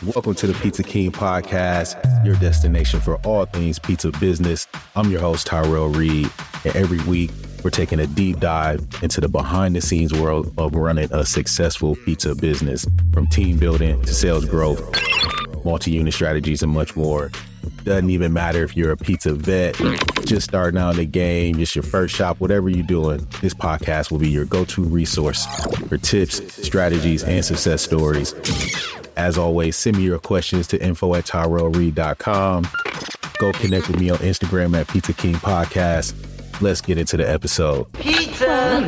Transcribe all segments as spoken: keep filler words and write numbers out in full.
Welcome to the Pizza King Podcast, your destination for all things pizza business. I'm your host, Tyrell Reed, and every week we're taking a deep dive into the behind-the-scenes world of running a successful pizza business, from team building to sales growth, multi-unit strategies, and much more. Doesn't even matter if you're a pizza vet, just starting out in the game, just your first shop, whatever you're doing, this podcast will be your go-to resource for tips, strategies, and success stories. As always, send me your questions to info at tyrell reed dot com. Go connect with me on Instagram at Pizza King Podcast. Let's get into the episode. Pizza!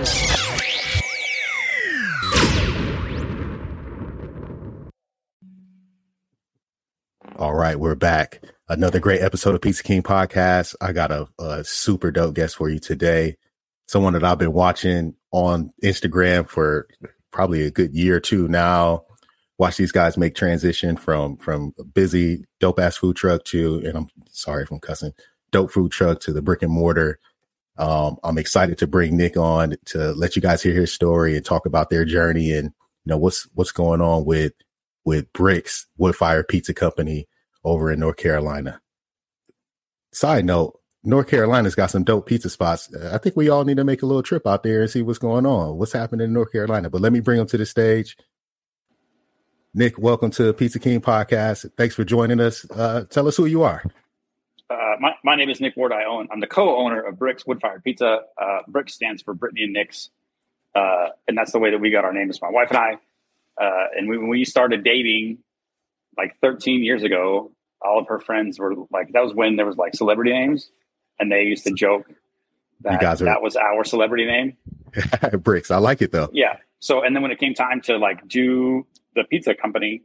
All right, we're back. Another great episode of Pizza King Podcast. I got a, a super dope guest for you today. Someone that I've been watching on Instagram for probably a good year or two now. Watch these guys make transition from from a busy dope ass food truck to, and I'm sorry if I'm cussing, dope food truck to the brick and mortar. Um, I'm excited to bring Nick on to let you guys hear his story and talk about their journey and, you know, what's what's going on with with Bricks Wood Fire Pizza Company over in North Carolina. Side note, North Carolina's got some dope pizza spots. I think we all need to make a little trip out there and see what's going on, what's happening in North Carolina. But let me bring him to the stage. Nick, welcome to Pizza King Podcast. Thanks for joining us. Uh, tell us who you are. Uh, my, my name is Nick Ward. I own, I'm the co-owner of Bricks Wood Fire Pizza. Uh, Bricks stands for Brittany and Nick's. Uh, and that's the way that we got our name. It's my wife and I. Uh, and we, when we started dating like thirteen years ago, all of her friends were like, that was when there was like celebrity names. And they used to joke that you guys are... that was our celebrity name. Bricks. I like it though. Yeah. So, and then when it came time to like do the pizza company,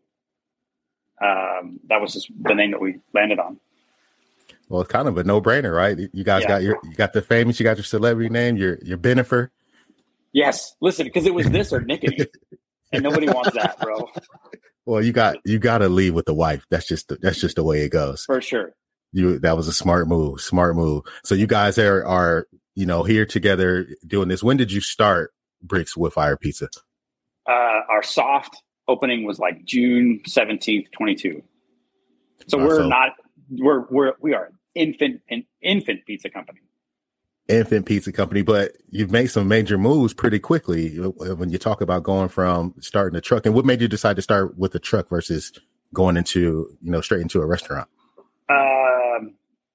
um, that was just the name that we landed on. Well, it's kind of a no-brainer, right? You guys yeah. got your, you got the famous, you got your celebrity name, your your Benifer. Yes, listen, because it was this or Nickety, and nobody wants that, bro. Well, you got you got to leave with the wife. That's just the, that's just the way it goes. For sure. You that was a smart move, smart move. So you guys are are you know here together doing this. When did you start Bricks Wood Fire Pizza? Uh, our soft opening was like June seventeenth, twenty-two. So uh, we're so, not, we're, we're, we are infant, an infant pizza company. Infant pizza company, but you've made some major moves pretty quickly when you talk about going from starting a truck. And what made you decide to start with a truck versus going into, you know, straight into a restaurant? Um,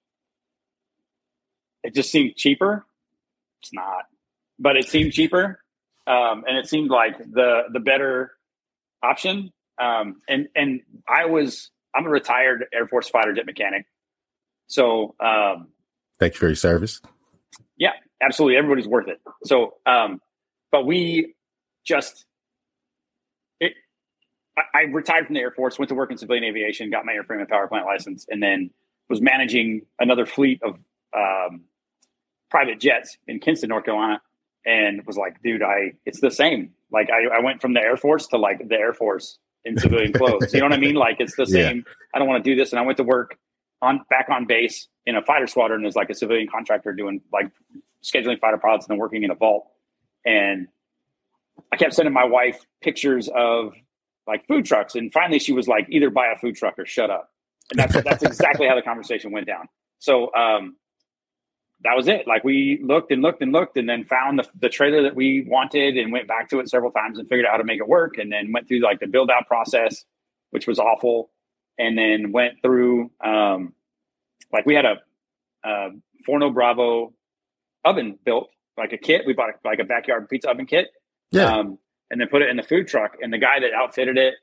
it just seemed cheaper. It's not, but it seemed cheaper. Um, and it seemed like the, the better option. Um, and, and I was, I'm a retired Air Force fighter jet mechanic. So, um, thank you for your service. Yeah, absolutely. Everybody's worth it. So, um, but we just, it, I, I retired from the Air Force, went to work in civilian aviation, got my airframe and power plant license, and then was managing another fleet of, um, private jets in Kinston, North Carolina. And was like, dude, I, it's the same. Like I, I went from the Air Force to like the Air Force in civilian clothes. You know what I mean? Like it's the same. Yeah. I don't want to do this. And I went to work on back on base in a fighter squadron as like a civilian contractor doing like scheduling fighter pilots and then working in a vault. And I kept sending my wife pictures of like food trucks. And finally she was like, either buy a food truck or shut up. And that's, that's exactly how the conversation went down. So, um, that was it. Like we looked and looked and looked and then found the, the trailer that we wanted and went back to it several times and figured out how to make it work. And then went through like the build out process, which was awful. And then went through, um, like we had a, a Forno Bravo oven built, like a kit. We bought a, like a backyard pizza oven kit. Yeah. Um, and then put it in the food truck. And the guy that outfitted it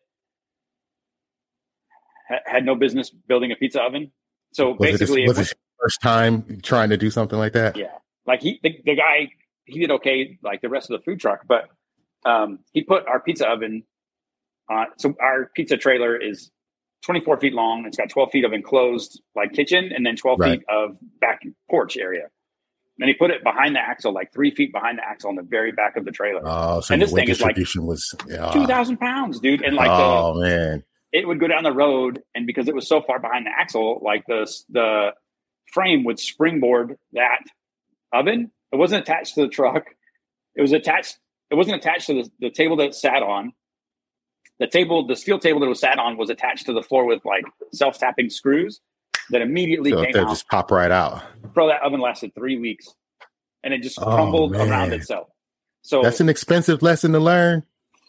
ha- had no business building a pizza oven. So was basically, it, was it was, it first time trying to do something like that? Yeah. Like he, the, the guy, he did okay, like the rest of the food truck, but um, he put our pizza oven on. So our pizza trailer is twenty-four feet long. It's got twelve feet of enclosed like kitchen and then twelve right. feet of back porch area. And he put it behind the axle, like three feet behind the axle on the very back of the trailer. Oh, so and this weight thing is like was yeah. two thousand pounds, dude. And like, oh the, man, it would go down the road. And because it was so far behind the axle, like the, the frame would springboard that oven. It wasn't attached to the truck. It was attached. It wasn't attached to the, the table that it sat on. the table, the steel table that it was sat on was attached to the floor with like self-tapping screws that immediately So came they'll out. just pop right out. Bro, that oven lasted three weeks and it just Oh, crumbled man. around itself. So That's an expensive lesson to learn.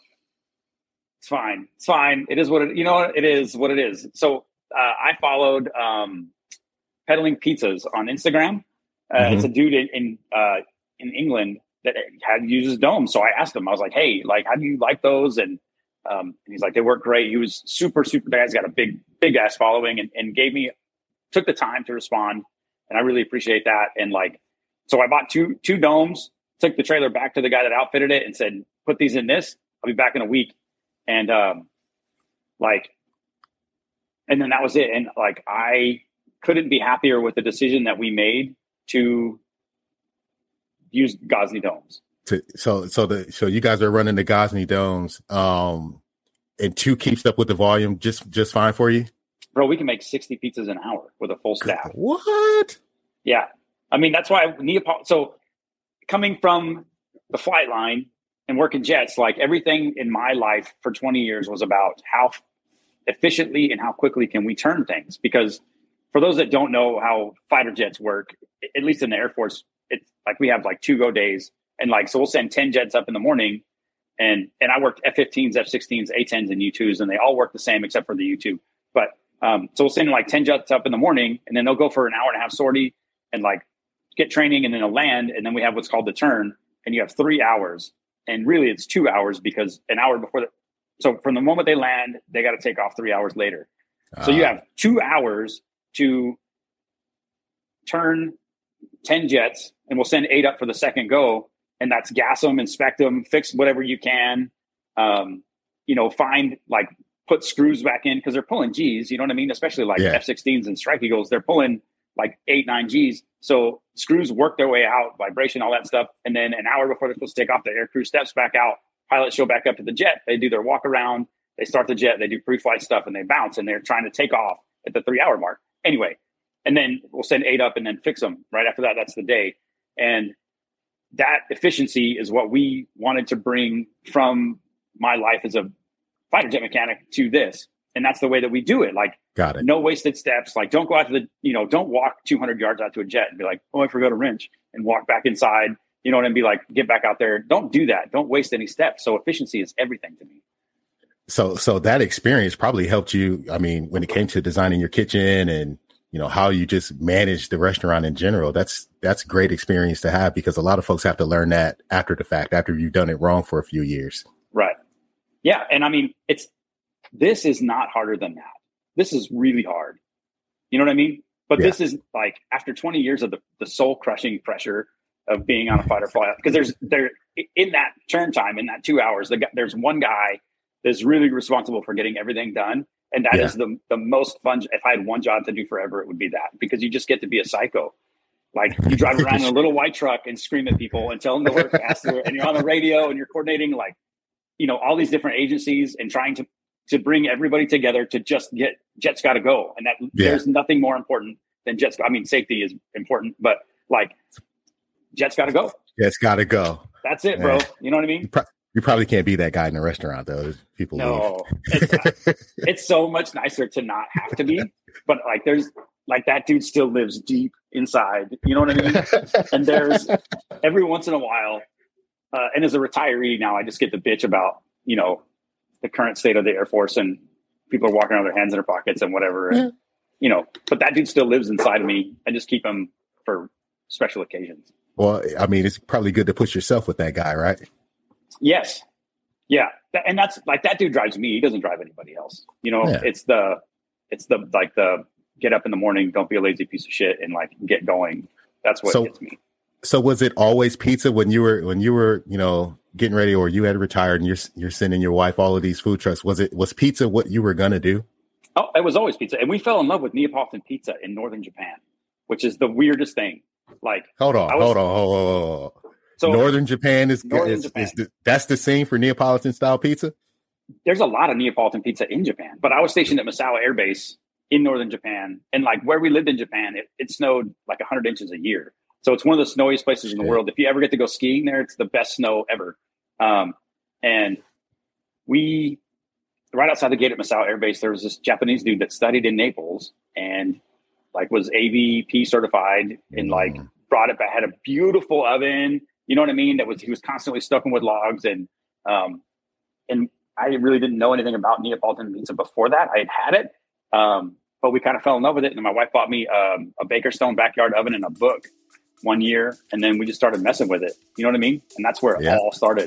it's fine. It's fine. It is what it, you know, it is what it is. So uh, I followed um, Peddling Pizzas on Instagram. Uh, Mhm. It's a dude in in, uh, in England that had uses domes. So I asked him, I was like, hey, like, how do you like those? And, um, and he's like, they work great. He was super, super, the guy's got a big, big ass following and, and gave me, took the time to respond. And I really appreciate that. And like, so I bought two, two domes, took the trailer back to the guy that outfitted it and said, put these in this. I'll be back in a week. And, um, like, and then that was it. And like, I couldn't be happier with the decision that we made to use Gosney domes. To, so, so the so you guys are running the Gosney domes, um, and two keeps up with the volume just just fine for you, Bro, we can make sixty pizzas an hour with a full staff. What? Yeah, I mean that's why Neapolitan. So coming from the flight line and working jets, like everything in my life for twenty years was about how efficiently and how quickly can we turn things. Because for those that don't know how fighter jets work, at least in the Air Force, it's like we have like two go days. And like, so we'll send ten jets up in the morning and, and I worked F fifteens, F sixteens, A tens and U twos, and they all work the same except for the U two. But, um, so we'll send like ten jets up in the morning and then they'll go for an hour and a half sortie and like get training and then they'll land. And then we have what's called the turn and you have three hours and really it's two hours because an hour before the, so from the moment they land, they got to take off three hours later. Uh, so you have two hours to turn ten jets and we'll send eight up for the second go. And that's gas them, inspect them, fix whatever you can, um, you know, find like put screws back in because they're pulling G's, you know what I mean? Especially like yeah. F sixteens and Strike Eagles, they're pulling like eight, nine G's. So screws work their way out, vibration, all that stuff. And then an hour before they're supposed to take off, the air crew steps back out, pilots show back up to the jet. They do their walk around, they start the jet, they do pre-flight stuff and they bounce and they're trying to take off at the three hour mark. Anyway, and then we'll send eight up and then fix them. Right after that, that's the day. And that efficiency is what we wanted to bring from my life as a fighter jet mechanic to this. And that's the way that we do it. Like, got it. No wasted steps. Like, don't go out to the, you know, don't walk two hundred yards out to a jet and be like, oh, I forgot a wrench and walk back inside, you know, and be like, get back out there. Don't do that. Don't waste any steps. So efficiency is everything to me. So, so that experience probably helped you. I mean, when it came to designing your kitchen and, you know, how you just manage the restaurant in general, that's, that's great experience to have because a lot of folks have to learn that after the fact, after you've done it wrong for a few years. Right. Yeah. And I mean, it's, this is not harder than that. This is really hard. You know what I mean? But yeah. This is like after twenty years of the, the soul crushing pressure of being on a fighter flight, because there's there in that turn time, in that two hours, the, there's one guy that's really responsible for getting everything done. And that yeah. is the the most fun. If I had one job to do forever, it would be that, because you just get to be a psycho. Like you drive around in a little white truck and scream at people and tell them to work faster. And you're on the radio and you're coordinating like, you know, all these different agencies and trying to, to bring everybody together to just get jets got to go. And that yeah. there's nothing more important than jets. I mean, safety is important, but like jets got to go. Jets got to go. That's it, Man. bro. You know what I mean? You probably can't be that guy in a restaurant, though. People no, it's, it's so much nicer to not have to be. But like, there's like that dude still lives deep inside. You know what I mean? And there's every once in a while, uh, and as a retiree now, I just get to bitch about, you know, the current state of the Air Force and people are walking around with their hands in their pockets and whatever. And, you know, but that dude still lives inside of me. I just keep him for special occasions. Well, I mean, it's probably good to push yourself with that guy, right? Yes. Yeah. And that's like, that dude drives me. He doesn't drive anybody else. You know, yeah. it's the, it's the, like the get up in the morning, don't be a lazy piece of shit and like get going. That's what so, gets me. So was it always pizza when you were, when you were, you know, getting ready or you had retired and you're, you're sending your wife all of these food trucks? Was it, was pizza what you were going to do? Oh, it was always pizza. And we fell in love with Neapolitan pizza in Northern Japan, which is the weirdest thing. Like, hold on, was, hold on, hold on, hold on. So Northern Japan is, Northern is, Japan. is the, that's the scene for Neapolitan style pizza. There's a lot of Neapolitan pizza in Japan, but I was stationed at Misawa Air Base in Northern Japan. And like where we lived in Japan, it, it snowed like a hundred inches a year. So it's one of the snowiest places in the world. If you ever get to go skiing there, it's the best snow ever. Um, and we right outside the gate at Masao Air Base, there was this Japanese dude that studied in Naples and like was A V P certified and like Mm. brought it back, had a beautiful oven. You know what I mean? That was, he was constantly stoking with logs. And, um, and I really didn't know anything about Neapolitan pizza before that. I had had it. Um, but we kind of fell in love with it. And my wife bought me um, a Bakerstone backyard oven and a book one year. And then we just started messing with it. You know what I mean? And that's where it Yeah. all started.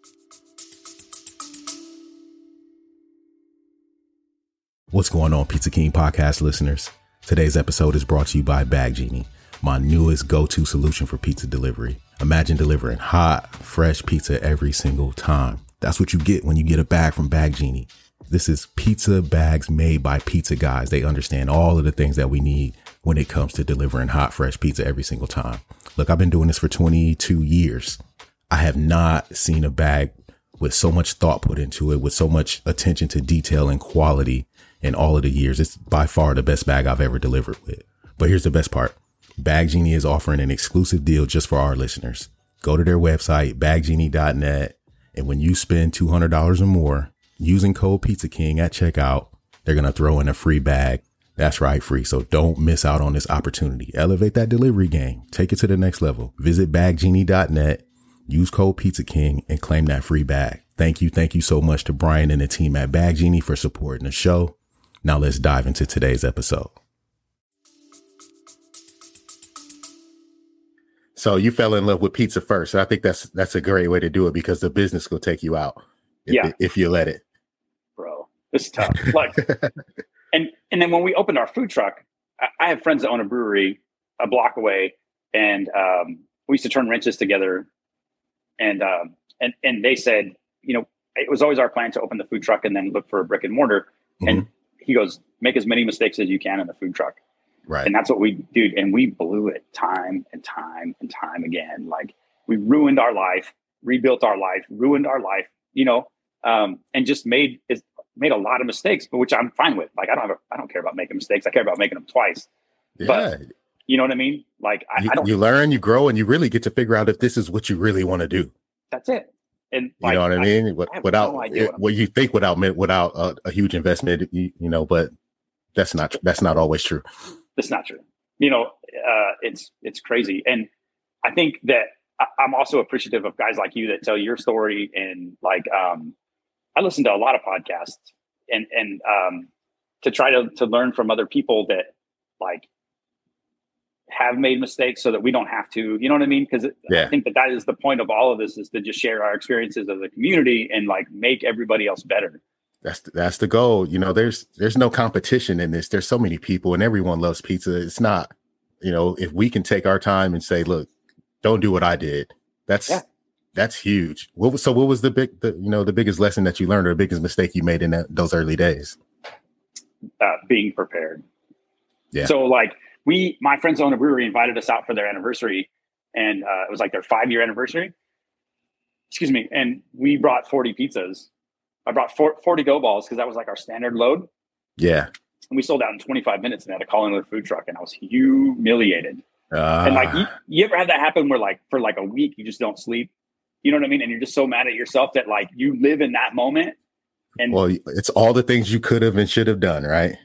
What's going on, Pizza King podcast listeners? Today's episode is brought to you by Bag Genie, my newest go-to solution for pizza delivery. Imagine delivering hot, fresh pizza every single time. That's what you get when you get a bag from Bag Genie. This is pizza bags made by pizza guys. They understand all of the things that we need when it comes to delivering hot, fresh pizza every single time. Look, I've been doing this for twenty-two years. I have not seen a bag with so much thought put into it, with so much attention to detail and quality in all of the years. It's by far the best bag I've ever delivered with. But here's the best part. Bag Genie is offering an exclusive deal just for our listeners. Go to their website, bag genie dot net. And when you spend two hundred dollars or more using code Pizza King at checkout, they're going to throw in a free bag. That's right, free. So don't miss out on this opportunity. Elevate that delivery game. Take it to the next level. Visit bag genie dot net, use code Pizza King, and claim that free bag. Thank you. Thank you so much to Brian and the team at Bag Genie for supporting the show. Now let's dive into today's episode. So you fell in love with pizza first. I think that's that's a great way to do it because the business will take you out if, Yeah. if you let it. Bro, it's tough. Like, and and then when we opened our food truck, I, I have friends that own a brewery a block away, and um, we used to turn wrenches together. And um, and and they said, you know, it was always our plan to open the food truck and then look for a brick and mortar. Mm-hmm. And he goes, make as many mistakes as you can in the food truck. Right. And that's what we do. And we blew it time and time and time again. Like, we ruined our life, rebuilt our life, ruined our life, you know, um, and just made it made a lot of mistakes, but which I'm fine with. Like, I don't have a, I don't care about making mistakes. I care about making them twice. Yeah. But you know what I mean? Like, I, you, I don't. You learn, you grow, and you really get to figure out if this is what you really want to do. That's it. And You like, know what I mean? I What- have without no idea what I'm- what you think without without a, a huge investment, you, you know, but that's not that's not always true. That's not true. You know, uh, it's it's crazy. And I think that I, I'm also appreciative of guys like you that tell your story. And like, um, I listen to a lot of podcasts and and um, to try to to learn from other people that like have made mistakes so that we don't have to. You know what I mean? Because Yeah. I think that that is the point of all of this, is to just share our experiences as a community and like make everybody else better. That's that's the goal. You know, there's there's no competition in this. There's so many people, and everyone loves pizza. It's not, you know, if we can take our time and say, look, don't do what I did. That's Yeah. that's huge. What was so? What was the big, the, you know, the biggest lesson that you learned, or the biggest mistake you made in that, those early days? Uh, being prepared. Yeah. So like we, my friends own a brewery, invited us out for their anniversary, and uh, it was like their five year anniversary. Excuse me. And we brought forty pizzas. I brought forty dough balls because that was like our standard load. Yeah. And we sold out in twenty-five minutes and had to call another food truck, and I was humiliated. Uh, And like, you, you ever had that happen where like for like a week you just don't sleep? You know what I mean? And you're just so mad at yourself that like you live in that moment. And well, it's all the things you could have and should have done, right?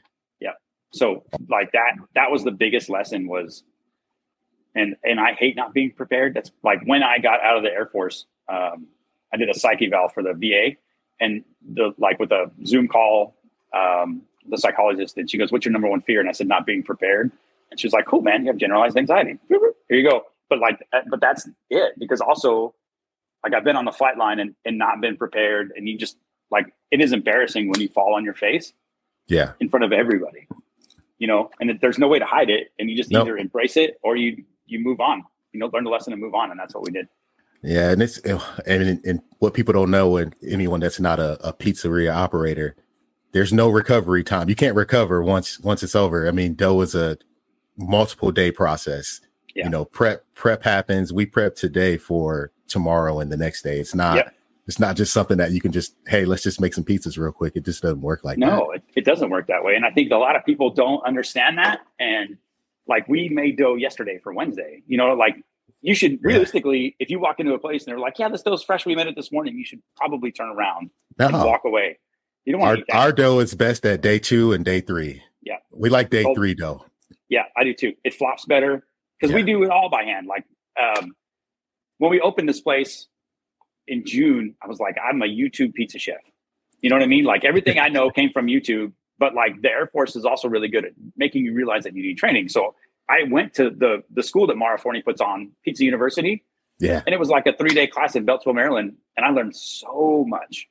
so like that, that was the biggest lesson was, and, and I hate not being prepared. That's like when I got out of the Air Force, um, I did a psych eval for the V A, and the, like with a Zoom call, um, the psychologist, and she goes, what's your number one fear? And I said, not being prepared. And she was like, cool, man, you have generalized anxiety. Here you go. But like, but that's it. Because also like I've been on the flight line and, and not been prepared. And you just like, it is embarrassing when you fall on your face Yeah. in front of everybody, you know, and there's no way to hide it. And you just Nope. either embrace it or you, you move on, you know, learn the lesson and move on. And that's what we did. Yeah. And it's, and, and what people don't know, and anyone that's not a, a pizzeria operator, there's no recovery time. You can't recover once, once it's over. I mean, dough is a multiple day process. Yeah. You know, prep, prep happens. We prep today for tomorrow and the next day. It's not, Yeah. it's not just something that you can just, hey, let's just make some pizzas real quick. It just doesn't work like that. No, it, it doesn't work that way. And I think a lot of people don't understand that. And like we made dough yesterday for Wednesday, you know, like you should realistically, if you walk into a place and they're like, yeah, this dough's fresh, we made it this morning, you should probably turn around and No. walk away. You don't want Our to eat that. our dough is best at day two and day three. Yeah. We like day Oh, three dough. Yeah, I do too. It flops better because Yeah. we do it all by hand. Like um, when we opened this place in June, I was like, I'm a YouTube pizza chef. You know what I mean? Like everything I know came from YouTube, but like the Air Force is also really good at making you realize that you need training. So I went to the the school that Mara Forney puts on, Pizza University. Yeah. And it was like a three day class in Beltsville, Maryland. And I learned so much.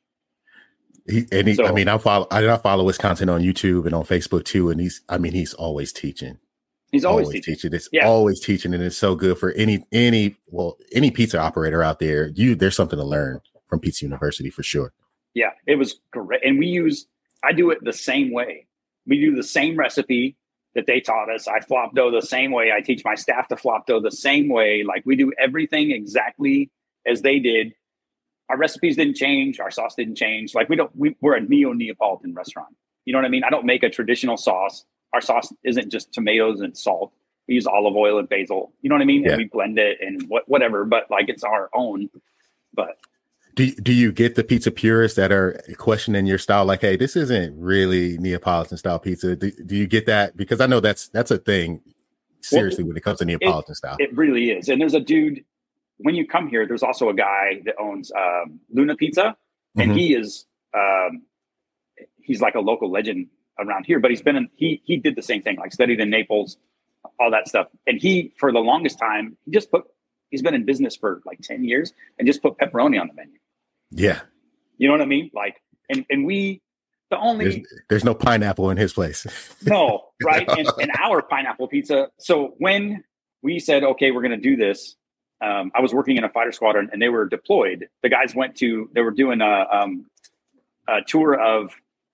He, and he, So- I mean, I follow, I, I follow his content on YouTube and on Facebook too. And he's, I mean, he's always teaching. He's always, teaching. teaching. It's Yeah. always teaching. And it's so good for any, any, well, any pizza operator out there. You, there's something to learn from Pizza University for sure. Yeah, it was great. And we use, I do it the same way. We do the same recipe that they taught us. I flop dough the same way. I teach my staff to flop dough the same way. Like we do everything exactly as they did. Our recipes didn't change. Our sauce didn't change. Like we don't, we, we're a neo-Neapolitan restaurant. You know what I mean? I don't make a traditional sauce. Our sauce isn't just tomatoes and salt. We use olive oil and basil. You know what I mean? Yeah. And we blend it and what, whatever, but like it's our own. But Do, do you get the pizza purists that are questioning your style? Like, hey, this isn't really Neapolitan style pizza. Do, do you get that? Because I know that's, that's a thing seriously when it comes to Neapolitan style. It really is. And there's a dude, when you come here, there's also a guy that owns um, Luna Pizza. And Mhm. he is, um, he's like a local legend around here, but he's been in, he, he did the same thing, like studied in Naples, all that stuff. And he, for the longest time, he just put, he's been in business for like ten years and just put pepperoni on the menu. Yeah. You know what I mean? Like, and, and we, the only, There's, there's no pineapple in his place. no, right? And, and our pineapple pizza. So when we said, okay, we're going to do this, um, I was working in a fighter squadron and they were deployed. The guys went to, they were doing a, um, a tour of,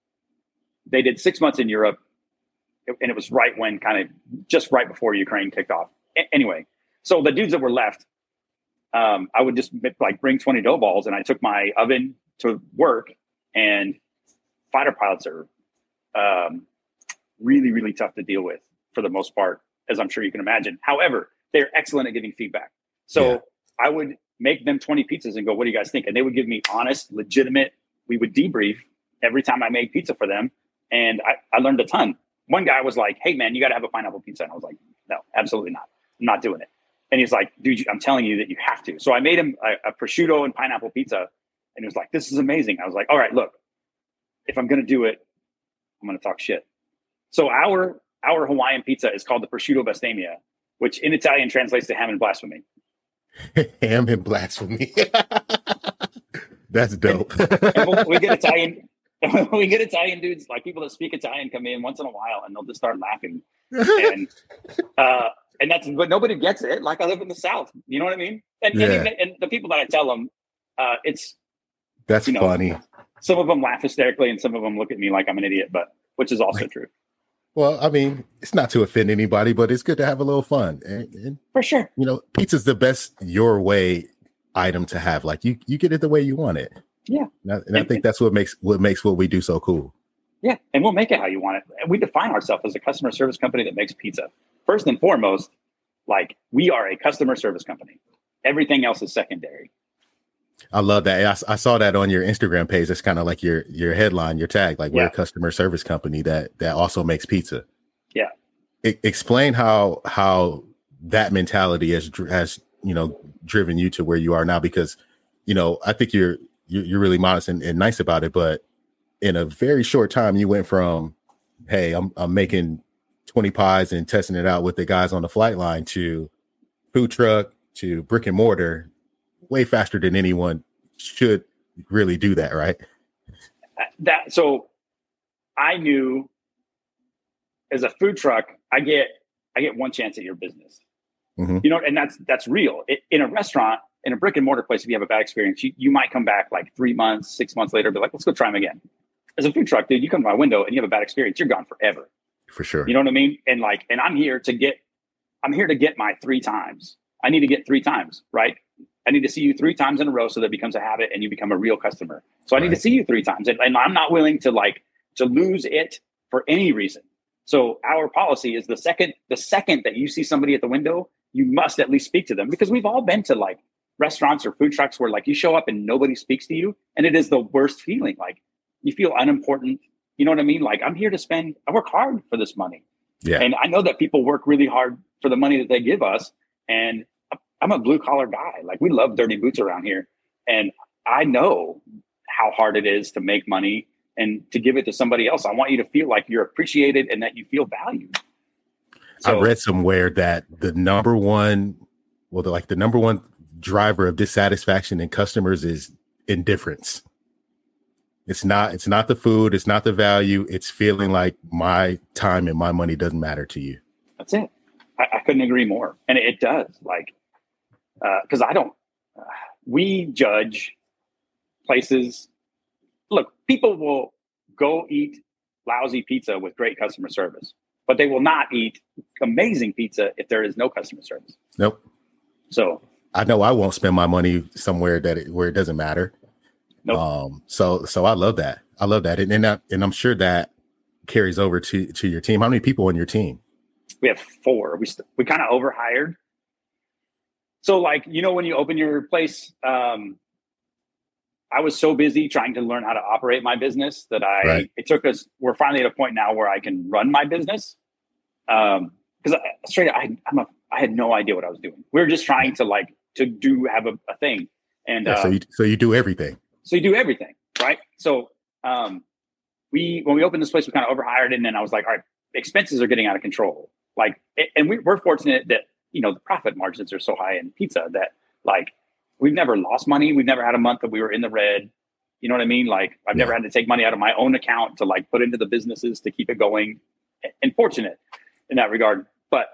they did six months in Europe. And it was right when kind of just right before Ukraine kicked off. A- anyway, so the dudes that were left, um, I would just like bring twenty dough balls and I took my oven to work, and fighter pilots are um, really, really tough to deal with for the most part, as I'm sure you can imagine. However, they're excellent at giving feedback. So Yeah. I would make them twenty pizzas and go, what do you guys think? And they would give me honest, legitimate, we would debrief every time I made pizza for them. And I, I learned a ton. One guy was like, hey man, you got to have a pineapple pizza. And I was like, no, absolutely not. I'm not doing it. And he's like, dude, I'm telling you that you have to. So I made him a, a prosciutto and pineapple pizza. And he was like, this is amazing. I was like, all right, look, if I'm going to do it, I'm going to talk shit. So our, our Hawaiian pizza is called the prosciutto bestemia, which in Italian translates to ham and blasphemy. Ham and blasphemy. That's dope. And we'll, we get Italian, we get Italian dudes, like people that speak Italian come in once in a while and they'll just start laughing. And, uh, and that's, but nobody gets it. Like I live in the South, you know what I mean? And, Yeah. and, even, and the people that I tell them, uh, it's, That's you know, funny. some of them laugh hysterically and some of them look at me like I'm an idiot, but which is also true. Well, I mean, it's not to offend anybody, but it's good to have a little fun. And, and For sure. you know, pizza's the best your way item to have. Like you, you get it the way you want it. Yeah. And I, and I think that's what makes what makes what we do so cool. Yeah. And we'll make it how you want it. And we define ourselves as a customer service company that makes pizza. First and foremost, like we are a customer service company. Everything else is secondary. I love that. I, I saw that on your Instagram page. That's kind of like your your headline, your tag. Like we're Yeah. a customer service company that that also makes pizza. Yeah. E- explain how how that mentality has dr- has you know driven you to where you are now. Because you know I think you're you're, you're really modest and, and nice about it, but in a very short time, you went from hey, I'm I'm making twenty pies and testing it out with the guys on the flight line to food truck to brick and mortar way faster than anyone should really do that, right? That so I knew as a food truck, I get I get one chance at your business. Mhm. You know, and that's that's real. It, in a restaurant, in a brick and mortar place, if you have a bad experience, you, you might come back like three months, six months later, be like, let's go try them again. As a food truck, dude, you come to my window and you have a bad experience, you're gone forever. For sure. You know what I mean? And like, and I'm here to get, I'm here to get my three times. I need to get three times, right? I need to see you three times in a row so that it becomes a habit and you become a real customer. So I need Right. to see you three times. And, and I'm not willing to like, to lose it for any reason. So our policy is the second, the second that you see somebody at the window, you must at least speak to them, because we've all been to like restaurants or food trucks where like you show up and nobody speaks to you. And it is the worst feeling. Like you feel unimportant. You know what I mean? Like, I'm here to spend, I work hard for this money. Yeah. And I know that people work really hard for the money that they give us. And I'm a blue collar guy. Like, we love dirty boots around here. And I know how hard it is to make money and to give it to somebody else. I want you to feel like you're appreciated and that you feel valued. So, I read somewhere that the number one, well, the, like the number one driver of dissatisfaction in customers is indifference. It's not, it's not the food. It's not the value. It's feeling like my time and my money doesn't matter to you. That's it. I, I couldn't agree more. And it, it does. Like, uh, cause I don't, uh, we judge places. Look, people will go eat lousy pizza with great customer service, but they will not eat amazing pizza if there is no customer service. Nope. So I know I won't spend my money somewhere that it, where it doesn't matter. Nope. Um, so, so I love that. I love that. And, and, I, and I'm sure that carries over to, to your team. How many people on your team? We have four. We, st- we kind of overhired. So like, you know, when you open your place, um, I was so busy trying to learn how to operate my business that I, right. it took us, we're finally at a point now where I can run my business. Um, cause I, straight up, I, I'm a, I had no idea what I was doing. We were just trying to like, to do, have a, a thing. And, yeah, uh, so you, so you do everything. So you do everything, right? So um, we, when we opened this place, we kind of overhired, and then I was like, all right, expenses are getting out of control. Like, and we, we're fortunate that, you know, the profit margins are so high in pizza that like, we've never lost money. We've never had a month that we were in the red. You know what I mean? Like, I've Yeah. never had to take money out of my own account to like put into the businesses to keep it going, and fortunate in that regard. But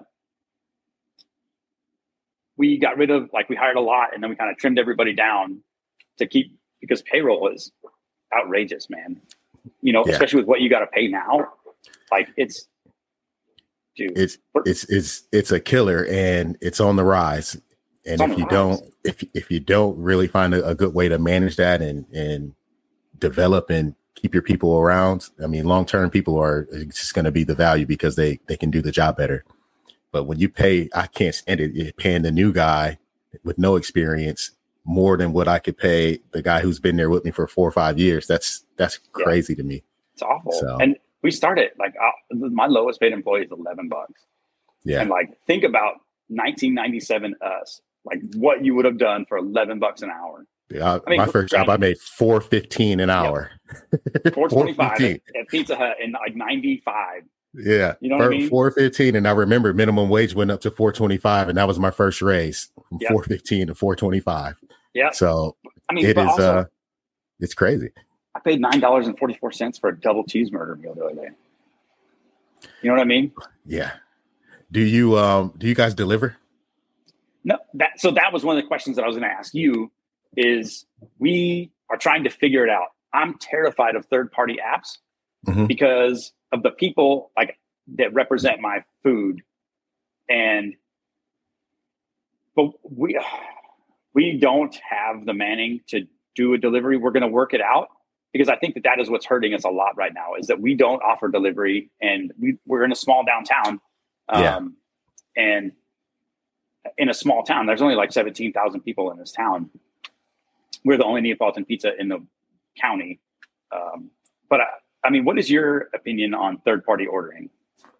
we got rid of, like, we hired a lot, and then we kind of trimmed everybody down to keep, because payroll is outrageous, man. You know, Yeah. especially with what you got to pay now. Like, it's, dude, It's, it's, it's, it's a killer, and it's on the rise. And on if the you rise. don't, if, if you don't really find a, a good way to manage that and, and develop and keep your people around, I mean, long-term people are just going to be the value because they, they can do the job better. But when you pay, I can't stand it. You're paying the new guy with no experience more than what I could pay the guy who's been there with me for four or five years. That's, that's crazy yeah. to me. It's awful. So. And we started like, uh, my lowest paid employee is eleven bucks. Yeah. And like, think about nineteen ninety-seven us, like what you would have done for eleven bucks an hour. Yeah, I, I mean, my first job, I made four fifteen an hour. Yep. four twenty-five at, at Pizza Hut in like ninety-five. Yeah, you know what I mean? four fifteen, and I remember minimum wage went up to four twenty-five, and that was my first raise from yep. four fifteen to four twenty-five. Yeah, so I mean, it is also, uh, it's crazy. I paid nine dollars and forty four cents for a double cheeseburger meal the other day. You know what I mean? Yeah. Do you um do you guys deliver? No, that so that was one of the questions that I was going to ask you. Is we are trying to figure it out. I'm terrified of third party apps mm-hmm. because of the people like that represent my food, and but we we don't have the manning to do a delivery. We're going to work it out because I think that that is what's hurting us a lot right now is that we don't offer delivery, and we, we're in a small downtown, um, yeah. and in a small town, there's only like seventeen thousand people in this town. We're the only Neapolitan pizza in the county. Um, but I, I mean, what is your opinion on third party ordering?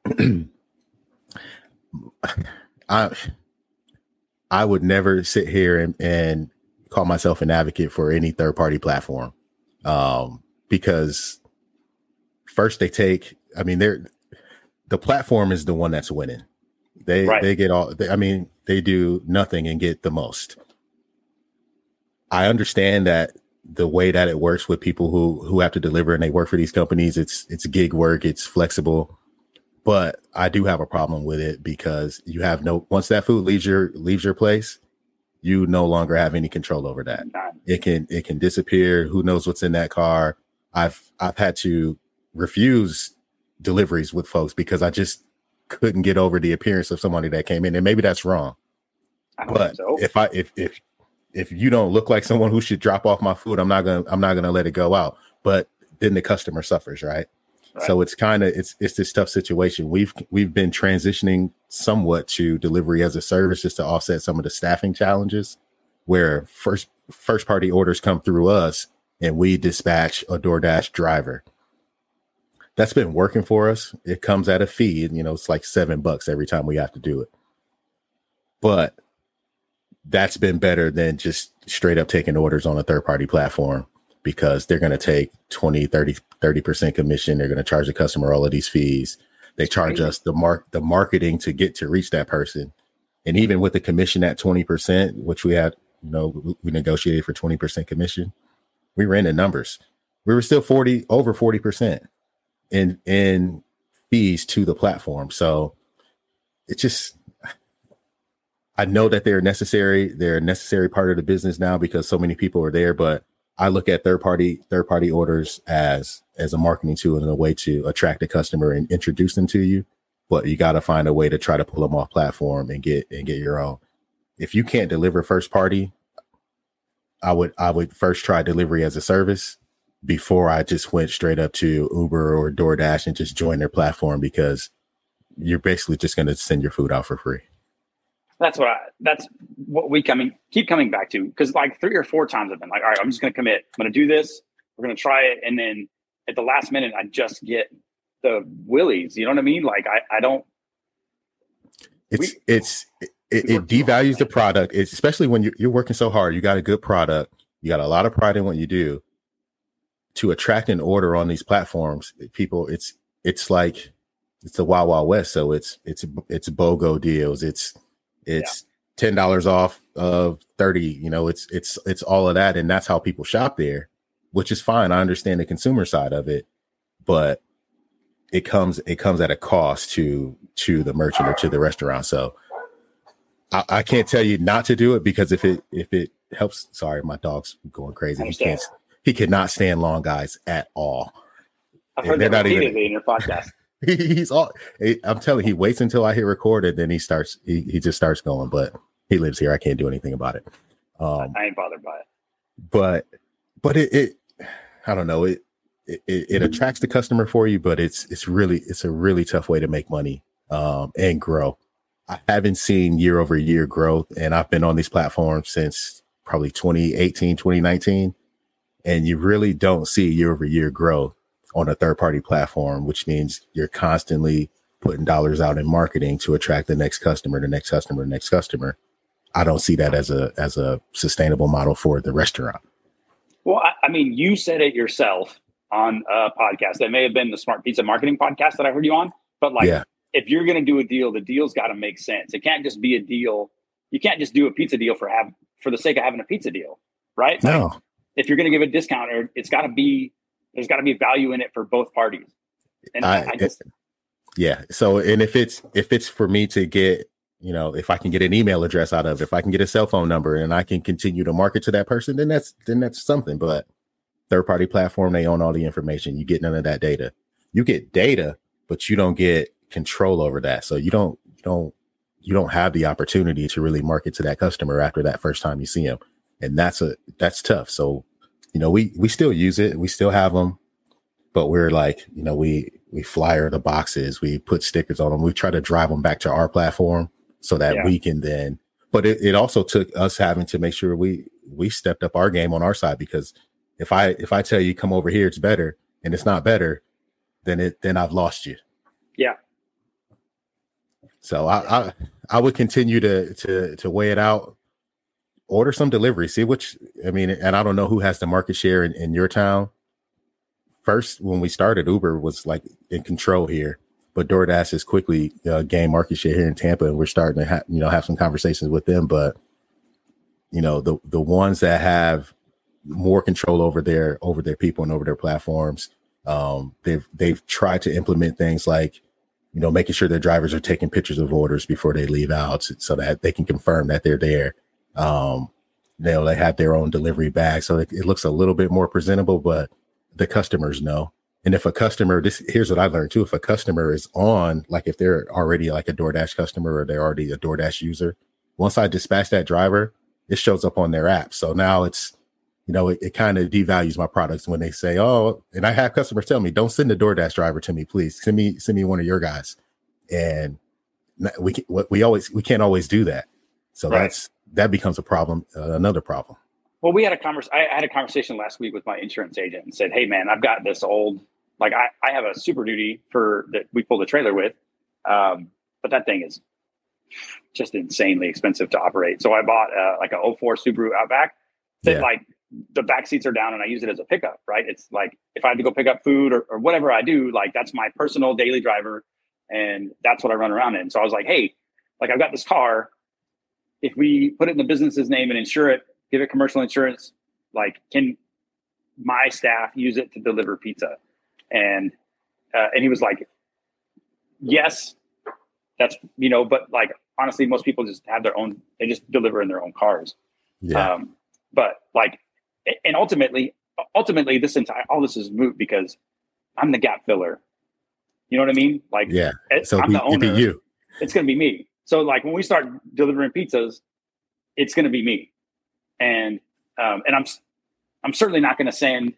I I would never sit here and, and call myself an advocate for any third party platform. Um, because first they take, I mean, they're, the platform is the one that's winning. They, right. they get all, they, I mean, they do nothing and get the most. I understand that the way that it works with people who, who have to deliver and they work for these companies, it's, it's gig work, it's flexible, but I do have a problem with it because you have no, once that food leaves your, leaves your place, you no longer have any control over that. It can, it can disappear. Who knows what's in that car? I've, I've had to refuse deliveries with folks because I just couldn't get over the appearance of somebody that came in, and maybe that's wrong. I don't but think so. if I, if, if, if you don't look like someone who should drop off my food, I'm not going to, I'm not going to let it go out, but then the customer suffers. Right. Right. So it's kind of, it's, it's this tough situation. We've, we've been transitioning somewhat to delivery as a service just to offset some of the staffing challenges where first, first party orders come through us and we dispatch a DoorDash driver. That's been working for us. It comes at a fee, and you know, it's like seven bucks every time we have to do it. But that's been better than just straight up taking orders on a third party platform, because they're going to take twenty, thirty, thirty percent commission. They're going to charge the customer all of these fees. They charge us the mark, the marketing to get to reach that person. And even with the commission at twenty percent, which we had, you know, we negotiated for twenty percent commission, we ran the numbers. We were still forty, over forty percent in, in fees to the platform. So it's just, I know that they're necessary. They're a necessary part of the business now because so many people are there, but I look at third party, third party orders as, as a marketing tool and a way to attract a customer and introduce them to you. But you got to find a way to try to pull them off platform and get, and get your own. If you can't deliver first party, I would, I would first try delivery as a service before I just went straight up to Uber or DoorDash and just join their platform, because you're basically just going to send your food out for free. That's what I, that's what we coming, keep coming back to. Cause like three or four times I've been like, all right, I'm just going to commit. I'm going to do this. We're going to try it. And then at the last minute, I just get the willies. You know what I mean? Like I, I don't. It's, we, it's, it, it devalues the product. It's, especially when you're, you're working so hard, you got a good product. You got a lot of pride in what you do. To attract an order on these platforms, people, it's, it's like, it's the Wild Wild West. So it's, it's, it's BOGO deals. It's, It's yeah. ten dollars off of thirty, you know, it's, it's, it's all of that. And that's how people shop there, which is fine. I understand the consumer side of it, but it comes, it comes at a cost to, to the merchant or to the restaurant. So I, I can't tell you not to do it, because if it, if it helps, sorry, my dog's going crazy. He can't, he cannot stand long guys at all. I've heard that repeatedly even, in your podcast. He's all, I'm telling you, he waits until I hit record and then he starts, he, he just starts going, but he lives here. I can't do anything about it. Um, I ain't bothered by it. But, but it, it I don't know, it, it, it attracts the customer for you, but it's, it's really, it's a really tough way to make money um, and grow. I haven't seen year over year growth, and I've been on these platforms since probably twenty eighteen, twenty nineteen. And you really don't see year over year growth on a third party platform, which means you're constantly putting dollars out in marketing to attract the next customer, the next customer, the next customer. I don't see that as a, as a sustainable model for the restaurant. Well, I, I mean, you said it yourself on a podcast that may have been the Smart Pizza Marketing podcast that I heard you on, but like, yeah. If you're going to do a deal, the deal's got to make sense. It can't just be a deal. You can't just do a pizza deal for have, for the sake of having a pizza deal, right? No. Like, if you're going to give a discount, or it's got to be, there's got to be value in it for both parties. And I, I just, it, yeah. So, and if it's, if it's for me to get, you know, if I can get an email address out of it, if I can get a cell phone number and I can continue to market to that person, then that's, then that's something. But third party platform, they own all the information. You get none of that data. You get data, but you don't get control over that. So you don't, you don't, you don't have the opportunity to really market to that customer after that first time you see them. And that's a, that's tough. So, you know, we, we still use it. We still have them, but we're like, you know, we, we flyer the boxes, we put stickers on them. We try to drive them back to our platform so that yeah. we can then, but it, it also took us having to make sure we, we stepped up our game on our side, because if I, if I tell you come over here, it's better, and it's not better, then it, then I've lost you. Yeah. So I, I, I would continue to, to, to weigh it out. Order some delivery, see which, I mean, and I don't know who has the market share in, in your town. First, when we started, Uber was like in control here, but DoorDash has quickly uh, gained market share here in Tampa, and we're starting to ha- you know, have some conversations with them. But, you know, the, the ones that have more control over their, over their people and over their platforms, um, they've, they've tried to implement things like, you know, making sure their drivers are taking pictures of orders before they leave out so that they can confirm that they're there. Um, you know, they have their own delivery bag, so it, it looks a little bit more presentable, but the customers know. And if a customer, this, here's what I learned too. If a customer is on, like if they're already like a DoorDash customer or they're already a DoorDash user, once I dispatch that driver, it shows up on their app. So now it's, you know, it, it kind of devalues my products when they say, oh, and I have customers tell me, don't send a DoorDash driver to me, please. Send me, send me one of your guys. And we we always, we can't always do that. So right. that's, that becomes a problem, uh, another problem. Well, we had a convers. I had a conversation last week with my insurance agent and said, "Hey, man, I've got this old, like I, I have a Super Duty for that we pull the trailer with, um, but that thing is just insanely expensive to operate. So I bought uh, like a oh four Subaru Outback that yeah. like the back seats are down and I use it as a pickup, right? It's like if I have to go pick up food or, or whatever I do, like that's my personal daily driver. And that's what I run around in. So I was like, hey, like I've got this car. If we put it in the business's name and insure it, give it commercial insurance, like can my staff use it to deliver pizza? And, uh, and he was like, yes, that's, you know, but like, honestly, most people just have their own, they just deliver in their own cars. Yeah. Um, but like, and ultimately, ultimately this entire, all this is moot because I'm the gap filler. You know what I mean? Like, yeah. So I'm be, the owner. Be you. It's going to be me. So like when we start delivering pizzas, it's going to be me. And, um, and I'm, I'm certainly not going to send,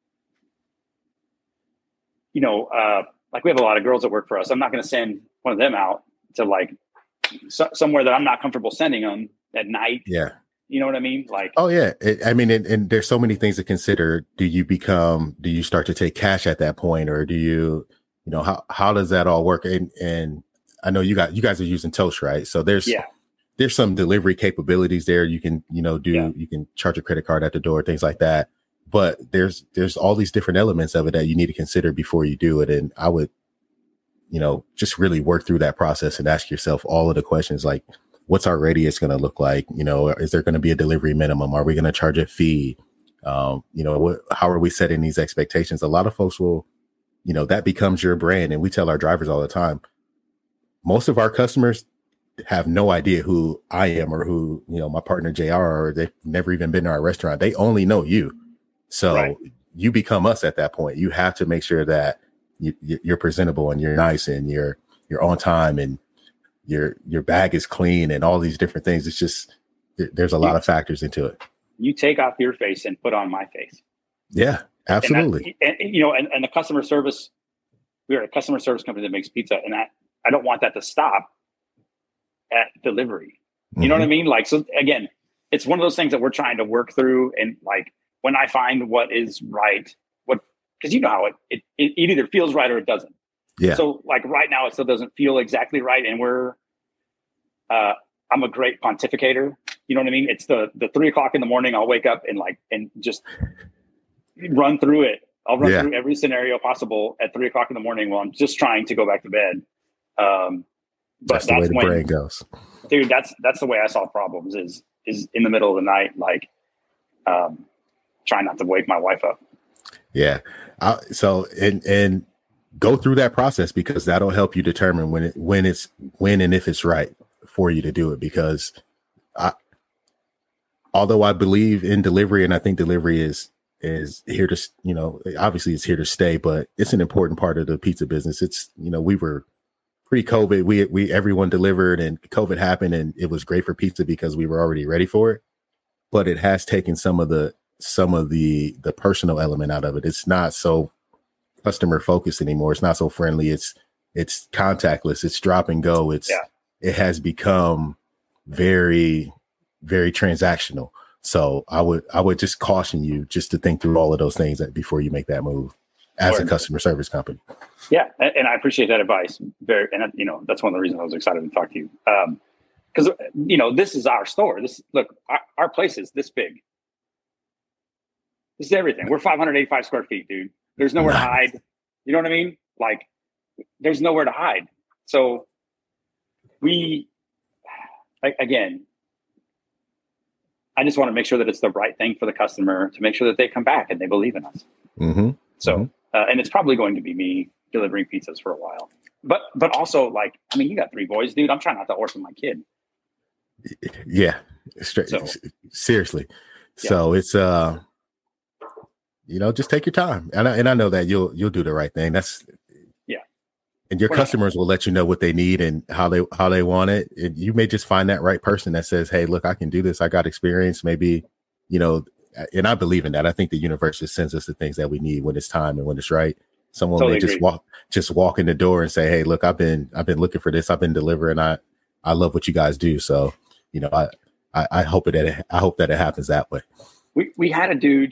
you know, uh, like we have a lot of girls that work for us. I'm not going to send one of them out to like so, somewhere that I'm not comfortable sending them at night. Yeah. You know what I mean? Like, oh yeah. It, I mean, and, and there's so many things to consider. Do you become, do you start to take cash at that point, or do you, you know, how, how does that all work? And, and I know you got, you guys are using Toast, right? So there's, yeah. there's some delivery capabilities there. You can, you know, do, yeah. you can charge a credit card at the door, things like that. But there's, there's all these different elements of it that you need to consider before you do it. And I would, you know, just really work through that process and ask yourself all of the questions like, what's our radius going to look like? You know, is there going to be a delivery minimum? Are we going to charge a fee? Um, you know, what, how are we setting these expectations? A lot of folks will, you know, that becomes your brand. And we tell our drivers all the time, most of our customers have no idea who I am or who, you know, my partner J R, or they've never even been to our restaurant. They only know you. So right. you become us at that point. You have to make sure that you, you're presentable and you're nice and you're, you're on time and your, your bag is clean and all these different things. It's just, there's a lot of factors into it. You take off your face and put on my face. Yeah, absolutely. And, that, and you know, and, and the customer service, we are a customer service company that makes pizza, and I, I don't want that to stop at delivery. You mm-hmm. know what I mean? Like, so again, it's one of those things that we're trying to work through. And like, when I find what is right, what, cause you know how it, it, it either feels right or it doesn't. Yeah. So like right now it still doesn't feel exactly right. And we're, uh, I'm a great pontificator. You know what I mean? It's the, the three o'clock in the morning. I'll wake up and like, and just run through it. I'll run yeah. through every scenario possible at three o'clock in the morning while I'm just trying to go back to bed. Um, but that's the that's way the when, brain goes, dude. That's that's the way I solve problems. Is is in the middle of the night, like um, trying not to wake my wife up. Yeah. I, so and and go through that process, because that'll help you determine when it when it's when and if it's right for you to do it. Because I, although I believe in delivery, and I think delivery is is here to, you know, obviously it's here to stay, but it's an important part of the pizza business. It's, you know, we were pre-COVID, we, we, everyone delivered, and COVID happened, and it was great for pizza because we were already ready for it. But it has taken some of the, some of the, the personal element out of it. It's not so customer focused anymore. It's not so friendly. It's, it's contactless. It's drop and go. It's, yeah. it has become very, very transactional. So I would, I would just caution you just to think through all of those things before you make that move as a customer service company. Yeah. And, and I appreciate that advice. Very, and you know, that's one of the reasons I was excited to talk to you. Um, cause you know, this is our store. This, look, our, our place is this big. This is everything. We're five hundred eighty-five square feet, dude. There's nowhere nice. to hide. You know what I mean? Like there's nowhere to hide. So we, again, I just want to make sure that it's the right thing for the customer, to make sure that they come back and they believe in us. Mm-hmm. So, mm-hmm. Uh, and it's probably going to be me delivering pizzas for a while, but, but also like, I mean, you got three boys, dude. I'm trying not to orphan my kid. Yeah. Straight, so, seriously. Yeah. So it's, uh, you know, just take your time. And I, and I know that you'll, you'll do the right thing. That's yeah. And your We're customers not, will let you know what they need and how they, how they want it. And you may just find that right person that says, hey, look, I can do this. I got experience. Maybe, you know, and I believe in that. I think the universe just sends us the things that we need when it's time and when it's right. Someone totally may just agree. walk, just walk in the door and say, hey, look, I've been, I've been looking for this. I've been delivering. I, I love what you guys do. So, you know, I, I, I hope that it, I hope that it happens that way. we, we had a dude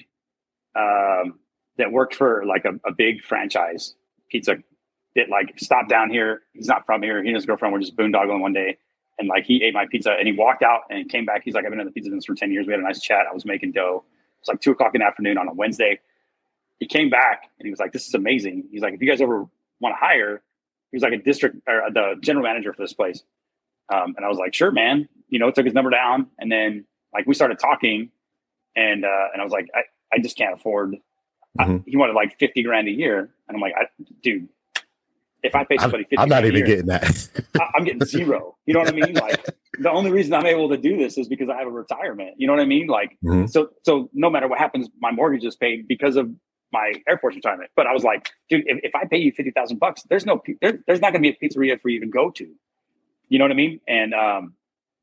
um, that worked for like a, a big franchise pizza that like stopped down here. He's not from here. He and his girlfriend were just boondoggling one day. And like he ate my pizza and he walked out and he came back. He's like, I've been in the pizza business for ten years. We had a nice chat. I was making dough. It's like two o'clock in the afternoon on a Wednesday. He came back and he was like, this is amazing. He's like, if you guys ever want to hire, he was like a district or the general manager for this place. Um, and I was like, sure, man. You know, took his number down. And then like we started talking and, uh, and I was like, I, I just can't afford, mm-hmm. I, he wanted like fifty grand a year. And I'm like, I, dude, if I pay somebody fifty, I'm not even year, getting that. I, I'm getting zero. You know what I mean? Like the only reason I'm able to do this is because I have a retirement. You know what I mean? Like, mm-hmm. so, so no matter what happens, my mortgage is paid because of my Air Force retirement. But I was like, dude, if, if I pay you fifty thousand bucks, there's no, there, there's not going to be a pizzeria for you to go to. You know what I mean? And, um,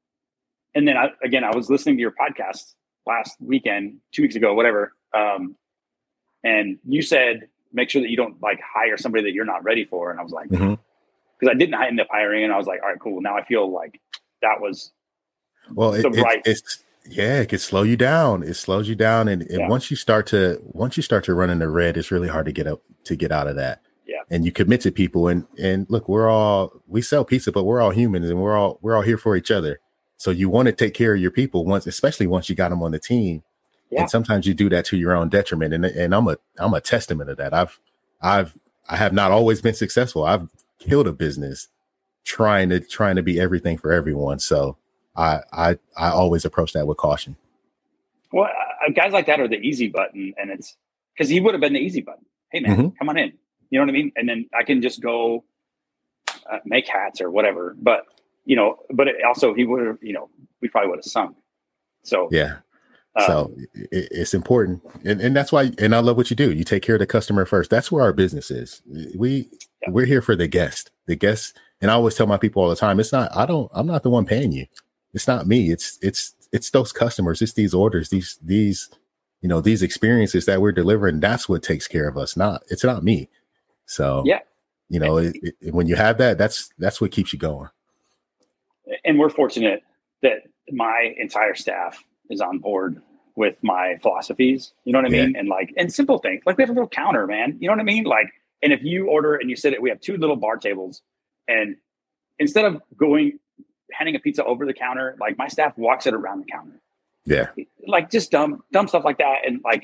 and then I, again, I was listening to your podcast last weekend, two weeks ago, whatever. Um, and you said, make sure that you don't like hire somebody that you're not ready for. And I was like, because mm-hmm. I didn't end up hiring. And I was like, all right, cool. Now I feel like that was well, it, the right. It's, it's, yeah, it can slow you down. It slows you down. And, and yeah. once you start to, once you start to run in the red, it's really hard to get up, to get out of that. Yeah. And you commit to people and, and look, we're all, we sell pizza, but we're all humans and we're all, we're all here for each other. So you want to take care of your people once, especially once you got them on the team. Yeah. And sometimes you do that to your own detriment. And, and I'm a, I'm a testament of that. I've, I've, I have not always been successful. I've killed a business trying to, trying to be everything for everyone. So I, I, I always approach that with caution. Well, uh, guys like that are the easy button, and it's because he would have been the easy button. Hey man, mm-hmm. come on in. You know what I mean? And then I can just go uh, make hats or whatever. But you know, but it also he would have, you know, we probably would have sunk. So yeah. Um, so it, it's important. And, and that's why, and I love what you do. You take care of the customer first. That's where our business is. We, yeah. we're here for the guest, the guests. And I always tell my people all the time, it's not, I don't, I'm not the one paying you. It's not me. It's, it's, it's those customers. It's these orders, these, these, you know, these experiences that we're delivering. That's what takes care of us. Not, it's not me. So, yeah, you know, it, it, when you have that, that's, that's what keeps you going. And we're fortunate that my entire staff is on board with my philosophies. You know what I mean? Yeah. And like, and simple things like we have a little counter, man. You know what I mean? Like, and if you order and you sit it, we have two little bar tables, and instead of going, handing a pizza over the counter, like my staff walks it around the counter. Yeah. Like just dumb, dumb stuff like that. And like,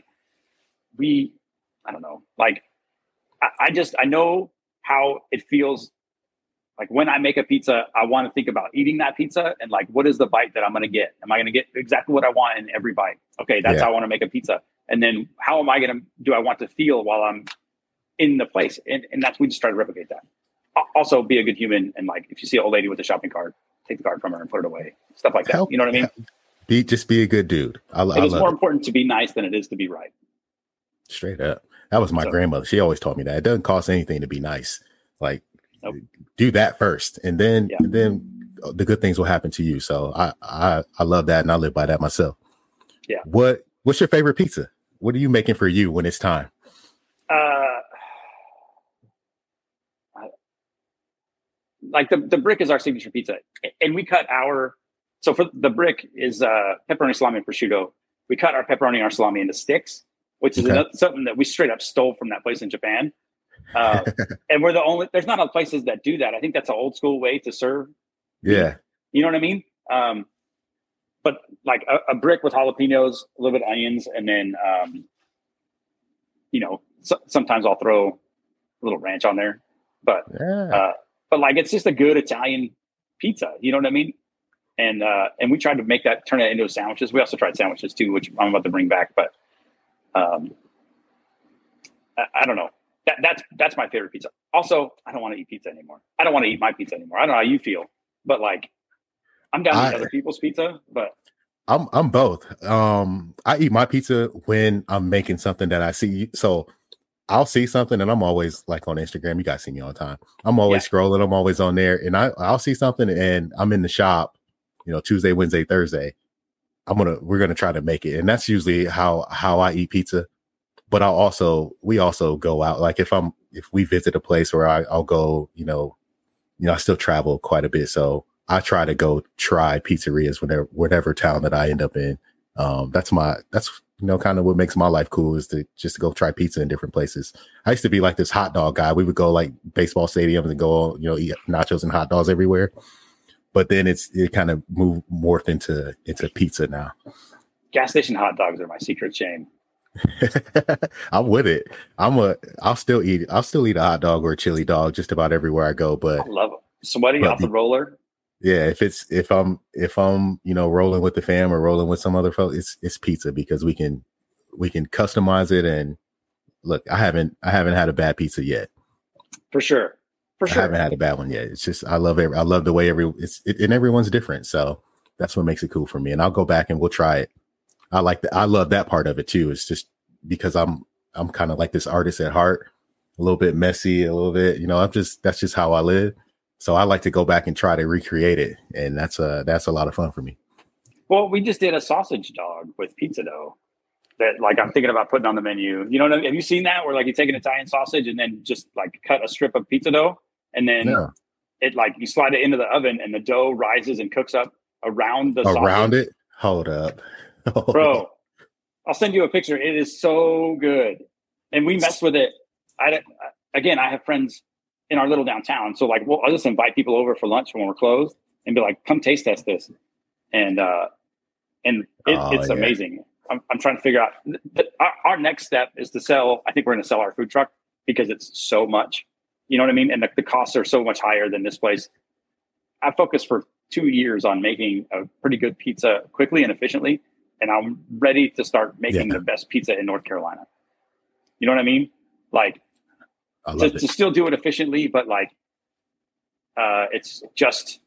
we, I don't know, like I, I just, I know how it feels. Like when I make a pizza, I want to think about eating that pizza and like, what is the bite that I'm going to get? Am I going to get exactly what I want in every bite? Okay. That's yeah. how I want to make a pizza. And then how am I going to, do I want to feel while I'm in the place? And, and that's, we just try to replicate that. Also be a good human. And like, if you see an old lady with a shopping cart, take the card from her and put it away. Stuff like that. Help, you know what I mean? Be, just be a good dude. I, it I is love more it. important to be nice than it is to be right. Straight up. That was my so, grandmother. She always taught me that. It doesn't cost anything to be nice. Like, nope. do that first, and then yeah. and then the good things will happen to you. So I, I I love that, and I live by that myself. Yeah. What What's your favorite pizza? What are you making for you when it's time? Uh, like the the brick is our signature pizza, and we cut our so for the brick is uh, pepperoni, salami, and prosciutto. We cut our pepperoni and our salami into sticks, which is okay. another, something that we straight up stole from that place in Japan. Uh, and we're the only, there's not a lot of places that do that. I think that's an old school way to serve. Yeah. You know what I mean? Um, but like a, a brick with jalapenos, a little bit of onions, and then, um, you know, so, sometimes I'll throw a little ranch on there, but, yeah. uh, but like, it's just a good Italian pizza. You know what I mean? And, uh, and we tried to make that, turn it into sandwiches. We also tried sandwiches too, which I'm about to bring back, but, um, I, I don't know. That, that's that's my favorite pizza. Also, I don't want to eat pizza anymore. I don't want to eat my pizza anymore. I don't know how you feel, but like, I'm down with other people's pizza. But I'm I'm both. Um, I eat my pizza when I'm making something that I see. So I'll see something, and I'm always like on Instagram. You guys see me all the time. I'm always yeah. scrolling. I'm always on there, and I I'll see something, and I'm in the shop. You know, Tuesday, Wednesday, Thursday. I'm gonna we're gonna try to make it, and that's usually how how I eat pizza. But I'll also, we also go out. Like if I'm, if we visit a place where I, I'll go, you know, you know, I still travel quite a bit. So I try to go try pizzerias whenever, whatever town that I end up in. Um, that's my that's you know kind of what makes my life cool is to just go try pizza in different places. I used to be like this hot dog guy. We would go like baseball stadiums and go you know eat nachos and hot dogs everywhere. But then it's it kind of moved morphed into into pizza now. Gas station hot dogs are my secret shame. I'm with it. I'm a. I'll still eat. I'll still eat a hot dog or a chili dog just about everywhere I go. But I love them. Sweaty off the roller. Yeah, if it's if I'm if I'm you know rolling with the fam or rolling with some other folks, it's it's pizza because we can we can customize it. And look, I haven't I haven't had a bad pizza yet. For sure, for sure. I haven't had a bad one yet. It's just I love every I love the way every it's it, and everyone's different. So that's what makes it cool for me. And I'll go back and we'll try it. I like that. I love that part of it too. It's just because I'm I'm kind of like this artist at heart, a little bit messy, a little bit, you know, I'm just that's just how I live. So I like to go back and try to recreate it. And that's a that's a lot of fun for me. Well, we just did a sausage dog with pizza dough that like I'm thinking about putting on the menu. You know what I mean? Have you seen that where like you take an Italian sausage and then just like cut a strip of pizza dough and then yeah. it like you slide it into the oven and the dough rises and cooks up around the around sausage. it? Hold up. Bro, I'll send you a picture. It is so good. And we mess with it. I, again, I have friends in our little downtown. So like, well, I'll just invite people over for lunch when we're closed and be like, come taste test this. And, uh, and it, oh, it's yeah. amazing. I'm, I'm trying to figure out our, our next step is to sell. I think we're going to sell our food truck because it's so much, you know what I mean? And the, the costs are so much higher than this place. I focused for two years on making a pretty good pizza quickly and efficiently. And I'm ready to start making yeah. the best pizza in North Carolina. You know what I mean? Like to, to still do it efficiently, but like uh, it's just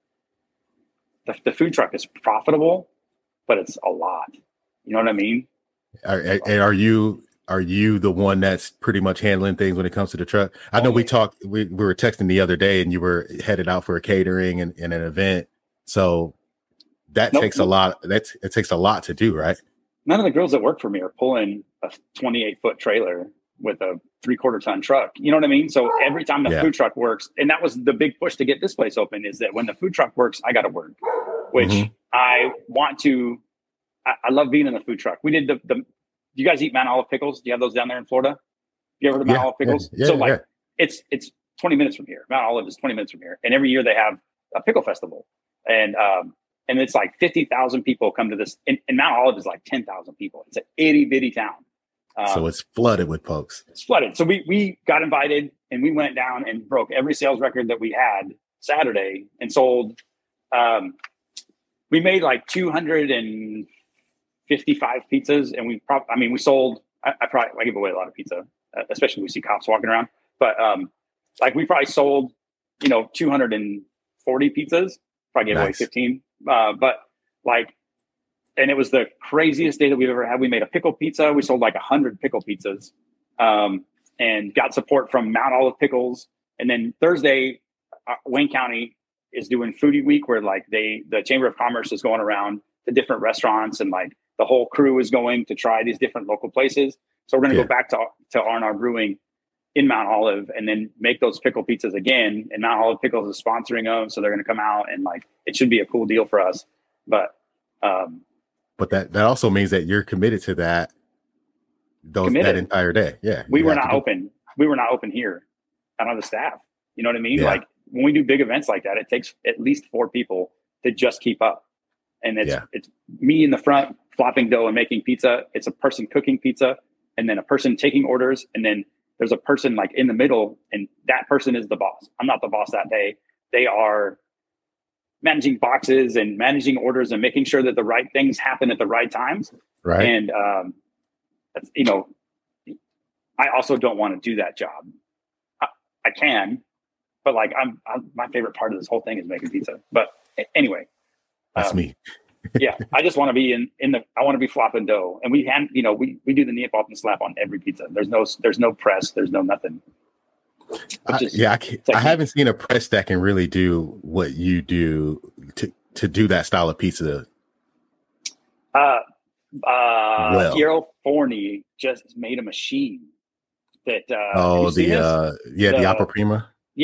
the, the food truck is profitable, but it's a lot. You know what I mean? Are, are you are you the one that's pretty much handling things when it comes to the truck? I know we talked. We, we were texting the other day, and you were headed out for a catering and, and an event. So. That nope, takes nope. a lot. That's it takes a lot to do, right? None of the girls that work for me are pulling a twenty-eight foot trailer with a three quarter ton truck. You know what I mean? So every time the yeah. food truck works, and that was the big push to get this place open, is that when the food truck works, I got to work, which mm-hmm. I want to. I, I love being in the food truck. We did the the. Do you guys eat Mount Olive pickles? Do you have those down there in Florida? You ever heard of Mount yeah, Olive pickles? Yeah, yeah, so like yeah. it's it's twenty minutes from here. Mount Olive is twenty minutes from here, and every year they have a pickle festival, and um. And it's like fifty thousand people come to this. And, and Mount Olive is like ten thousand people. It's an itty bitty town. Um, so it's flooded with folks. It's flooded. So we we got invited and we went down and broke every sales record that we had Saturday and sold. Um, we made like two hundred fifty-five pizzas. And we probably, I mean, we sold, I, I probably, I give away a lot of pizza, uh, especially when we see cops walking around. But um, like we probably sold, you know, two hundred forty pizzas, probably gave nice. away fifteen. Uh, but like, and it was the craziest day that we've ever had. We made a pickle pizza. We sold like a hundred pickle pizzas, um, and got support from Mount Olive Pickles. And then Thursday, uh, Wayne County is doing Foodie Week, where like they, the Chamber of Commerce is going around to different restaurants, and like the whole crew is going to try these different local places. So we're going to yeah. go back to to R and R Brewing in Mount Olive and then make those pickle pizzas again. And Mount Olive Pickles is sponsoring them. So they're going to come out and like, it should be a cool deal for us. But, um, but that, that also means that you're committed to that, those, that entire day. Yeah. We were not open. We were not open here. I don't have the staff. You know what I mean? Yeah. Like when we do big events like that, it takes at least four people to just keep up. And it's, yeah. it's me in the front flopping dough and making pizza. It's a person cooking pizza and then a person taking orders. And then there's a person like in the middle, and that person is the boss. I'm not the boss that day. They are managing boxes and managing orders and making sure that the right things happen at the right times. Right. And, um, that's, you know, I also don't want to do that job. I, I can, but like, I'm, I'm, my favorite part of this whole thing is making pizza. But anyway, that's um, me. yeah, I just want to be in, in the, I want to be flopping dough. And we hand, you know, we, we do the Neapolitan and slap on every pizza. There's no, there's no press. There's no nothing. I, yeah. I, can't, I haven't seen a press that can really do what you do to, to do that style of pizza. Uh, uh, well. Piero Forni just made a machine that, uh, oh, the, uh, yeah, the, the Opera Prima. Yeah.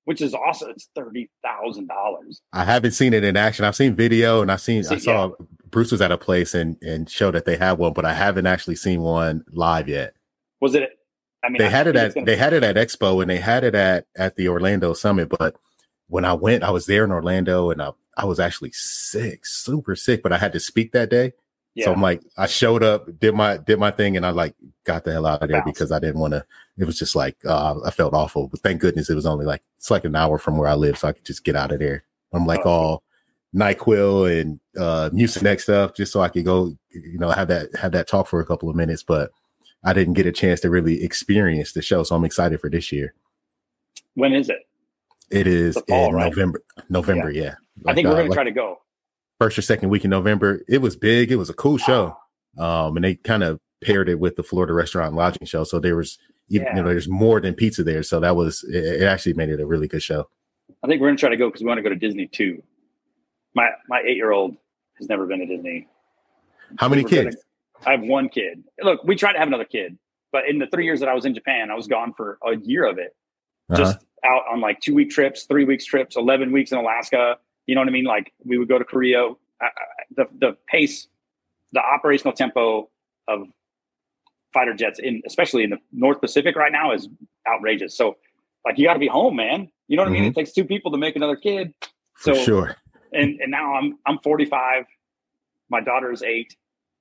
which is awesome. It's thirty thousand dollars. I haven't seen it in action. I've seen video, and I've seen See, I saw yeah. Bruce was at a place and and showed that they had one, but I haven't actually seen one live yet. Was it? I mean, they I had it at gonna... they had it at Expo, and they had it at at the Orlando Summit. But when I went, I was there in Orlando, and I I was actually sick, super sick. But I had to speak that day, yeah. So I'm like, I showed up, did my did my thing, and I like got the hell out of there because I didn't want to. It was just like uh, I felt awful. But thank goodness it was only like it's like an hour from where I live, so I could just get out of there. I'm like oh. all NyQuil and uh, Mucinex stuff, just so I could go, you know, have that have that talk for a couple of minutes, but. I didn't get a chance to really experience the show, so I'm excited for this year. When is it? It is fall, in right? November. November, yeah. yeah. Like, I think we're going to try to go. First or second week in November. It was big. It was a cool show. Um, and they kind of paired it with the Florida Restaurant and Lodging Show. So there was, yeah. you know, there's more than pizza there. So that was, it, it actually made it a really good show. I think we're going to try to go because we want to go to Disney too. My my eight-year-old has never been to Disney. How many kids? Gonna, I have one kid. Look, we tried to have another kid, but in the three years that I was in Japan, I was gone for a year of it. Uh-huh. Just out on like two week trips, three weeks trips, eleven weeks in Alaska. You know what I mean? Like we would go to Korea. I, I, the the pace, the operational tempo of fighter jets in, especially in the North Pacific right now, is outrageous. So like you got to be home, man. You know what mm-hmm. I mean? It takes two people to make another kid. So for sure. And and now I'm I'm forty-five. My daughter is eight.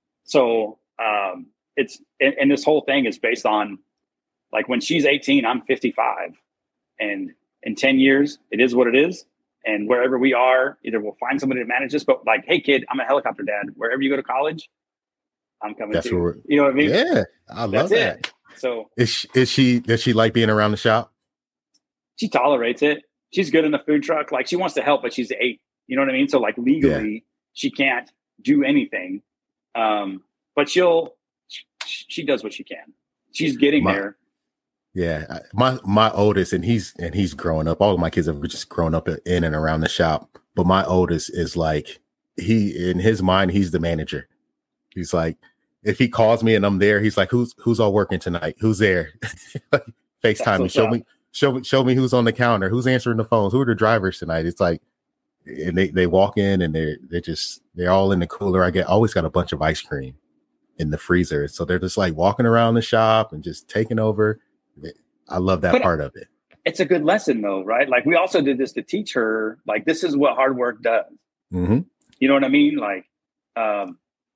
So um, it's and, and this whole thing is based on like when she's eighteen, I'm fifty-five, and in ten years, it is what it is. And wherever we are, either we'll find somebody to manage this. But like, hey, kid, I'm a helicopter dad. Wherever you go to college, I'm coming. That's to you. You know what I mean? Yeah, I love That's that. It. So is she, is she does she like being around the shop? She tolerates it. She's good in the food truck. Like she wants to help, but she's eight. You know what I mean? So like legally, yeah. she can't do anything. Um, but she'll, she, she does what she can. She's getting my, there. Yeah. My, my oldest, and he's, and he's growing up. All of my kids have just grown up in and around the shop. But my oldest is like, he, in his mind, he's the manager. He's like, if he calls me and I'm there, he's like, who's, who's all working tonight? Who's there? FaceTime me. Show me, show me, show me who's on the counter, who's answering the phones, who are the drivers tonight? It's like, and they, they walk in and they're, they're just, they're all in the cooler. I get always got a bunch of ice cream in the freezer. So they're just like walking around the shop and just taking over. I love that but part of it. It's a good lesson though, right? Like we also did this to teach her, like, this is what hard work does. Mm-hmm. You know what I mean? Like, um,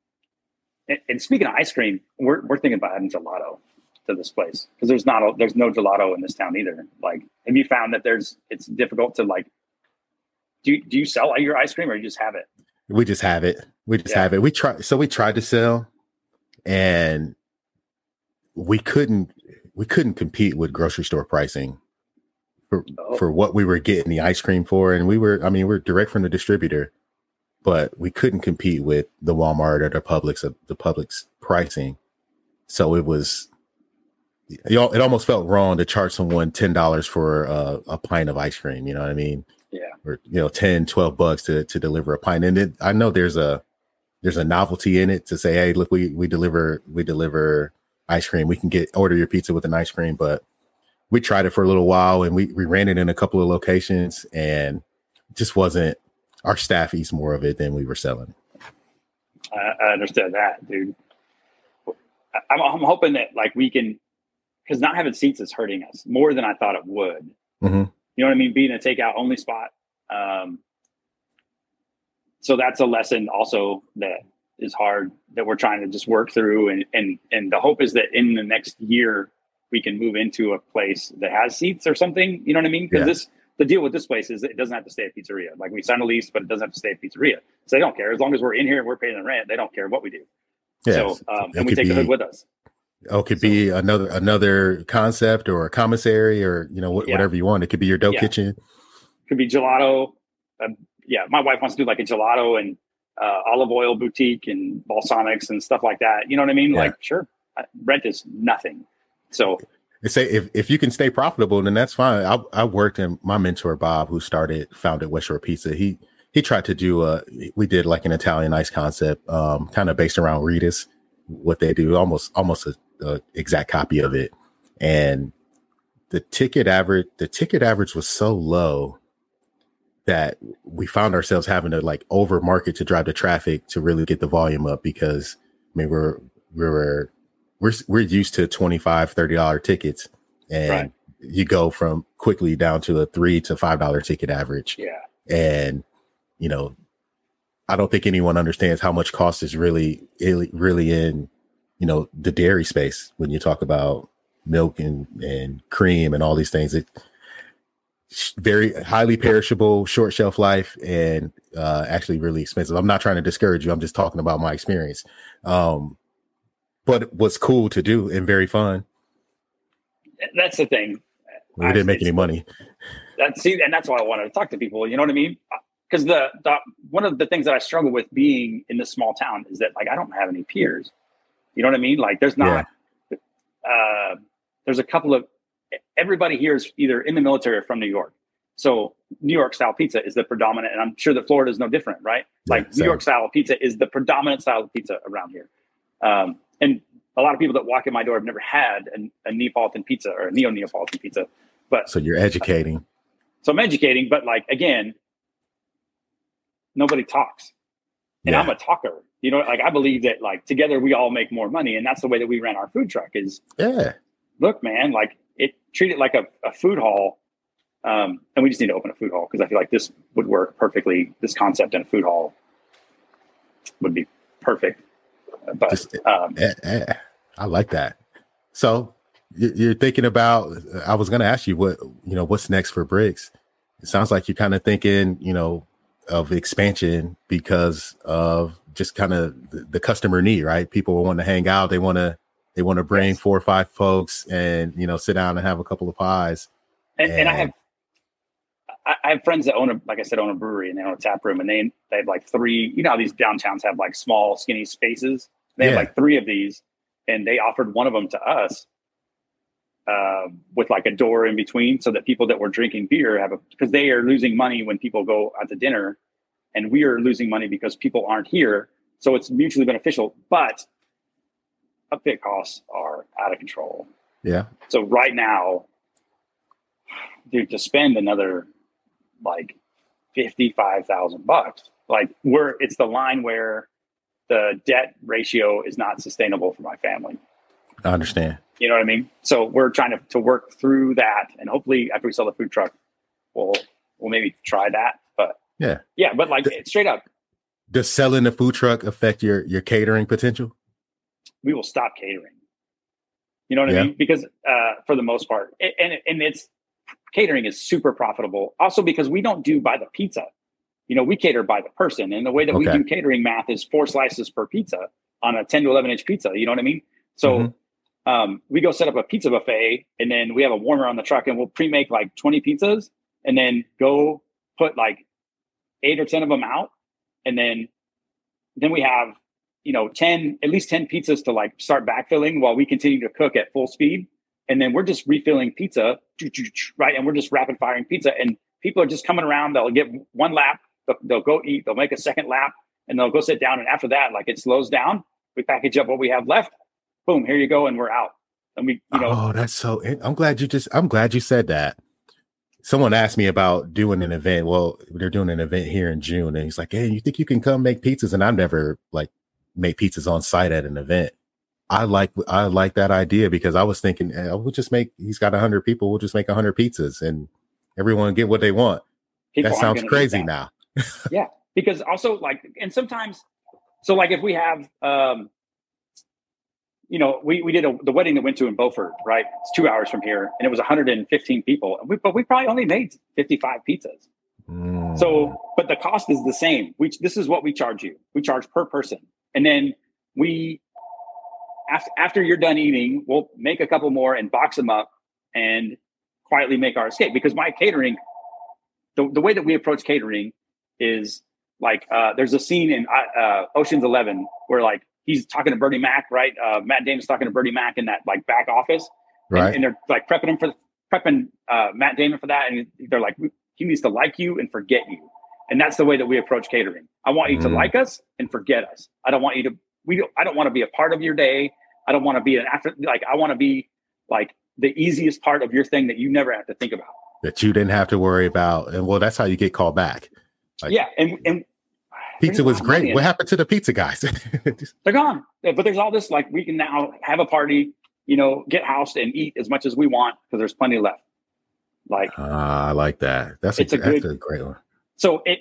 and, and speaking of ice cream, we're, we're thinking about adding gelato to this place because there's not, a, there's no gelato in this town either. Like, have you found that there's, it's difficult to like, Do you, do you sell your ice cream or you just have it? We just have it. We just yeah. have it. We try. So we tried to sell and we couldn't, we couldn't compete with grocery store pricing for, oh. for what we were getting the ice cream for. And we were, I mean, we're direct from the distributor, but we couldn't compete with the Walmart or the Publix, of the Publix pricing. So it was, it almost felt wrong to charge someone ten dollars for a, a pint of ice cream. You know what I mean? Yeah. Or, you know, ten, twelve bucks to, to deliver a pint. And it, I know there's a, there's a novelty in it to say, hey, look, we, we deliver, we deliver ice cream. We can get, order your pizza with an ice cream. But we tried it for a little while and we, we ran it in a couple of locations and just wasn't, our staff eats more of it than we were selling. I, I understand that, dude. I'm, I'm hoping that like we can, because not having seats is hurting us more than I thought it would. Mm-hmm. You know what I mean? Being a takeout only spot. Um, so that's a lesson also that is hard that we're trying to just work through. And, and, and the hope is that in the next year, we can move into a place that has seats or something. You know what I mean? Because yeah. this, the deal with this place is it doesn't have to stay at pizzeria. Like we signed a lease, but it doesn't have to stay at pizzeria. So they don't care. As long as we're in here and we're paying the rent, they don't care what we do. Yes. So, um, and we take be, the hood with us. Oh, it could so, be another, another concept or a commissary or, you know, wh- yeah. whatever you want. It could be your dough yeah. kitchen. Could be gelato. Uh, yeah. My wife wants to do like a gelato and uh, olive oil boutique and balsamics and stuff like that. You know what I mean? Yeah. Like, sure. Rent is nothing. So say if, if you can stay profitable, then that's fine. I, I worked in my mentor, Bob, who started, founded West Shore Pizza. He, he tried to do a, we did like an Italian ice concept, um, kind of based around Rita's, what they do, almost, almost a, a exact copy of it. And the ticket average, the ticket average was so low that we found ourselves having to like over market to drive the traffic to really get the volume up, because I mean, we're, we're, we're, we're used to twenty-five, thirty dollars tickets, and right. you go from quickly down to a three to five dollars ticket average. Yeah. And, you know, I don't think anyone understands how much cost is really, really in, you know, the dairy space. When you talk about milk and, and cream and all these things, it very highly perishable, short shelf life, and uh, actually really expensive. I'm not trying to discourage you. I'm just talking about my experience. Um, but it was cool to do and very fun. That's the thing. We didn't make any money. That's see, and that's why I wanted to talk to people. You know what I mean? Because the, the one of the things that I struggle with being in this small town is that like I don't have any peers. You know what I mean? Like there's not. Yeah. Uh, there's a couple of everybody here is either in the military or from New York. So New York style pizza is the predominant, and I'm sure that Florida is no different, right? Like yeah, New York style pizza is the predominant style of pizza around here. Um, and a lot of people that walk in my door have never had an, a Neapolitan pizza or a neo-Neapolitan pizza. But so you're educating. So I'm educating, but like again, nobody talks, and yeah. I'm a talker. You know, like I believe that like together we all make more money, and that's the way that we ran our food truck. Is yeah. Look, man, like it treat it like a, a food hall, um, and we just need to open a food hall because I feel like this would work perfectly. This concept in a food hall would be perfect. But just, um, eh, eh, I like that. So you're thinking about. I was going to ask you what you know. What's next for Bricks? It sounds like you're kind of thinking, you know, of expansion because of just kind of the, the customer need, right? People want to hang out. They want to. They want to bring yes. four or five folks and, you know, sit down and have a couple of pies. And, and, and I have, I have friends that own a, like I said, own a brewery, and they own a tap room, and they, they have like three, you know how these downtowns have like small, skinny spaces. They yeah. have like three of these, and they offered one of them to us uh, with like a door in between so that people that were drinking beer have a, because they are losing money when people go out to dinner, and we are losing money because people aren't here. So it's mutually beneficial, but upfit costs are out of control. Yeah. So right now, dude, to spend another like fifty-five thousand bucks, like we're, it's the line where the debt ratio is not sustainable for my family. I understand. You know what I mean? So we're trying to, to work through that, and hopefully after we sell the food truck, we'll, we'll maybe try that. But yeah, yeah, but like the, straight up. Does selling the food truck affect your, your catering potential? We will stop catering. You know what yeah. I mean? Because uh, for the most part, it, and and it's catering is super profitable. Also because we don't do by the pizza. You know, we cater by the person, and the way that okay. we do catering math is four slices per pizza on a ten to eleven inch pizza. You know what I mean? So mm-hmm. um, we go set up a pizza buffet, and then we have a warmer on the truck, and we'll pre-make like twenty pizzas, and then go put like eight or ten of them out, and then then we have. you know, ten, at least ten pizzas to like start backfilling while we continue to cook at full speed. And then we're just refilling pizza, right? And we're just rapid firing pizza, and people are just coming around. They'll get one lap, they'll, they'll go eat, they'll make a second lap, and they'll go sit down. And after that, like it slows down. We package up what we have left. Boom, here you go. And we're out. And we, you know, oh, that's so, I'm glad you just, I'm glad you said that. Someone asked me about doing an event. Well, they're doing an event here in June, and he's like, hey, you think you can come make pizzas? And I've never like, make pizzas on site at an event. I like I like that idea because I was thinking eh, we'll just make. He's got a hundred people. We'll just make a hundred pizzas, and everyone get what they want. People that sounds crazy now. Yeah, because also like, and sometimes, so like if we have, um, you know, we we did a, the wedding that went to in Beaufort, right? It's two hours from here, and it was one hundred fifteen people, and we, but we probably only made fifty-five pizzas. Mm. So, but the cost is the same. We this is what we charge you. We charge per person. And then we, after, after you're done eating, we'll make a couple more and box them up and quietly make our escape. Because my catering, the, the way that we approach catering is like, uh, there's a scene in uh, Ocean's Eleven where like he's talking to Bernie Mac, right? Uh, Matt Damon's talking to Bernie Mac in that like back office, right? And, and they're like prepping him for prepping uh, Matt Damon for that, and they're like, he needs to like you and forget you. And that's the way that we approach catering. I want you mm. to like us and forget us. I don't want you to, we don't, I don't want to be a part of your day. I don't want to be an after, like, I want to be like the easiest part of your thing that you never have to think about. That you didn't have to worry about. And well, that's how you get called back. Like, yeah. And, and pizza was great. What happened to the pizza guys? They're gone. But there's all this, like, we can now have a party, you know, get housed and eat as much as we want because there's plenty left. Like, uh, I like that. That's, it's a, a, good, that's a great one. So it,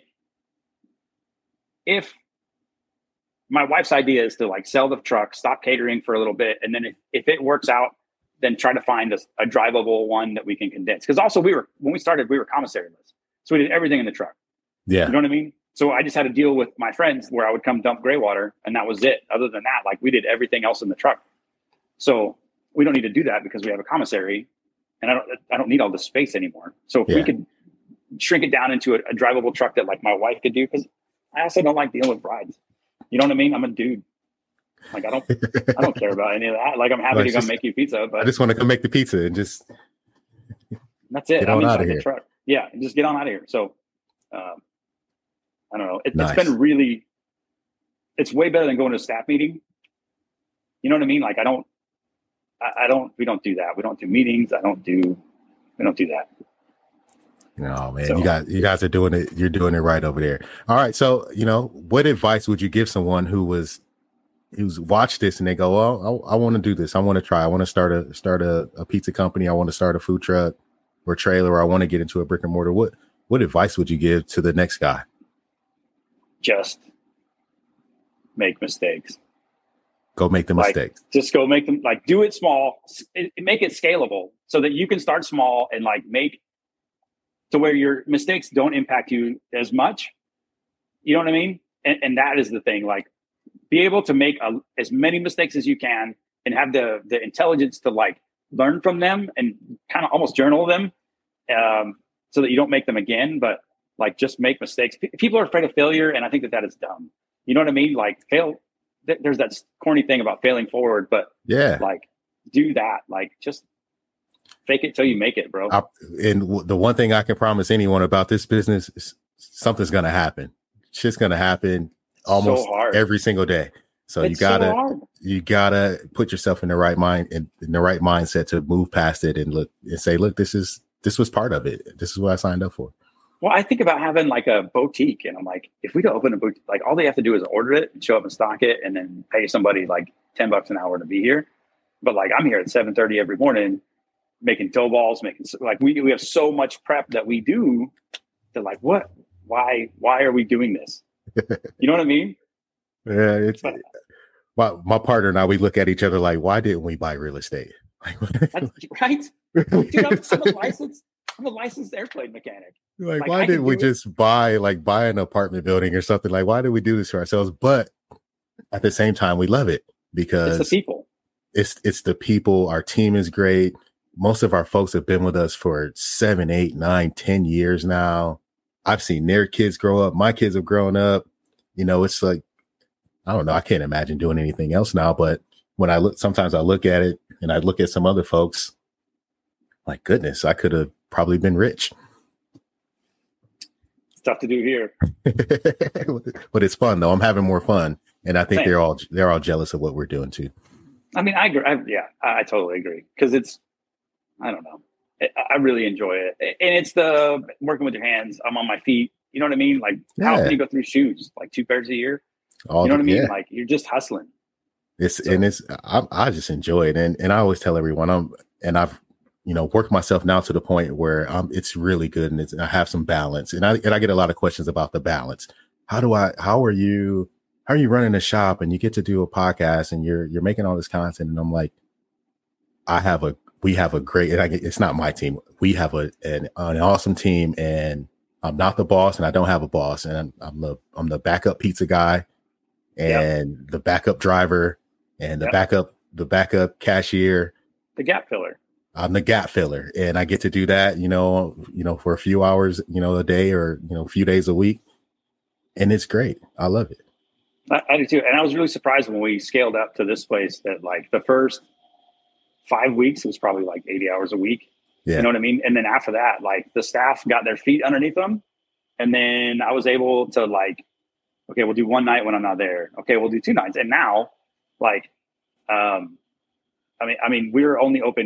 if my wife's idea is to like sell the truck, stop catering for a little bit, and then if, if it works out, then try to find a, a drivable one that we can condense. Because also we were, when we started, we were commissary-less. So we did everything in the truck. Yeah. You know what I mean? So I just had to deal with my friends where I would come dump gray water, and that was it. Other than that, like, we did everything else in the truck. So we don't need to do that because we have a commissary, and I don't, I don't need all this space anymore. So if yeah. we could shrink it down into a, a drivable truck that like my wife could do, because I also don't like dealing with brides. You know what I mean? I'm a dude. Like, I don't, I don't care about any of that. Like, I'm happy like to come make you pizza, but I just want to come make the pizza and just. That's it. Get I'm on out inside of the here. truck. Yeah, just get on out of here. So, um, I don't know. It, nice. It's been really, it's way better than going to a staff meeting. You know what I mean? Like, I don't, I, I don't, we don't do that. We don't do meetings. I don't do, we don't do that. No, man, So, you guys, you guys are doing it. You're doing it right over there. All right. So, you know, what advice would you give someone who was, who's watched this and they go, well, I, I want to do this. I want to try. I want to start a, start a, a pizza company. I want to start a food truck or trailer. Or I want to get into a brick and mortar. What, what advice would you give to the next guy? Just make mistakes. Go make the like, mistakes. Just go make them, like, do it small, it, make it scalable so that you can start small and like make to where your mistakes don't impact you as much. You know what I mean? And, and that is the thing, like, be able to make a, as many mistakes as you can and have the, the intelligence to like learn from them and kind of almost journal them um, so that you don't make them again, but like, just make mistakes. P- people are afraid of failure. And I think that that is dumb. You know what I mean? Like, fail. Th- there's that corny thing about failing forward, but yeah, like, do that. Like, just fake it till you make it, bro. I, and w- the one thing I can promise anyone about this business is something's going to happen. Shit's going to happen almost so hard. every single day. So it's you gotta, so you gotta put yourself in the right mind in, in the right mindset to move past it and look and say, look, this is, this was part of it. This is what I signed up for. Well, I think about having like a boutique, and I'm like, if we could open a boutique, like, all they have to do is order it and show up and stock it and then pay somebody like ten bucks an hour to be here. But like, I'm here at seven thirty every morning making dough balls, making like, we, we have so much prep that we do. They're like, what, why, why are we doing this? You know what I mean? Yeah. It's but, my, my partner and I, we look at each other like, why didn't we buy real estate? That's, right? Dude, I'm, I'm a licensed, I'm a licensed airplane mechanic. Like, like, why didn't we just it. buy, like, buy an apartment building or something? Like, why did we do this for ourselves? But at the same time, we love it because it's the people. It's it's the people. Our team is great. Most of our folks have been with us for seven, eight, nine, ten years now. I've seen their kids grow up. My kids have grown up. You know, it's like, I don't know. I can't imagine doing anything else now. But when I look, sometimes I look at it and I look at some other folks. My goodness, I could have probably been rich. Tough to do here, but it's fun though. I'm having more fun, and I think Same. they're all they're all jealous of what we're doing too. I mean, I agree. I, yeah, I, I totally agree because it's, I don't know, I, I really enjoy it, and it's the working with your hands. I'm on my feet. You know what I mean? Like, yeah. How often you go through shoes? Like two pairs a year. All you know what I mean? Yeah. Like, you're just hustling. It's so. and it's I, I just enjoy it, and and I always tell everyone I'm and I've. you know, work myself now to the point where um, it's really good and it's, I have some balance and I, and I get a lot of questions about the balance. How do I, how are you, how are you running a shop and you get to do a podcast and you're, you're making all this content? And I'm like, I have a, we have a great, and I get, it's not my team. We have a, an, an awesome team and I'm not the boss and I don't have a boss and I'm, I'm the, I'm the backup pizza guy and yep. the backup driver and the yep. backup, the backup cashier, the gap filler. I'm the gap filler and I get to do that, you know, you know, for a few hours, you know, a day or, you know, a few days a week. And it's great. I love it. I, I do too. And I was really surprised when we scaled up to this place that like the first five weeks, it was probably like eighty hours a week. Yeah. You know what I mean? And then after that, like the staff got their feet underneath them. And then I was able to like, okay, we'll do one night when I'm not there. Okay, we'll do two nights. And now like, um, I mean, I mean, we're only open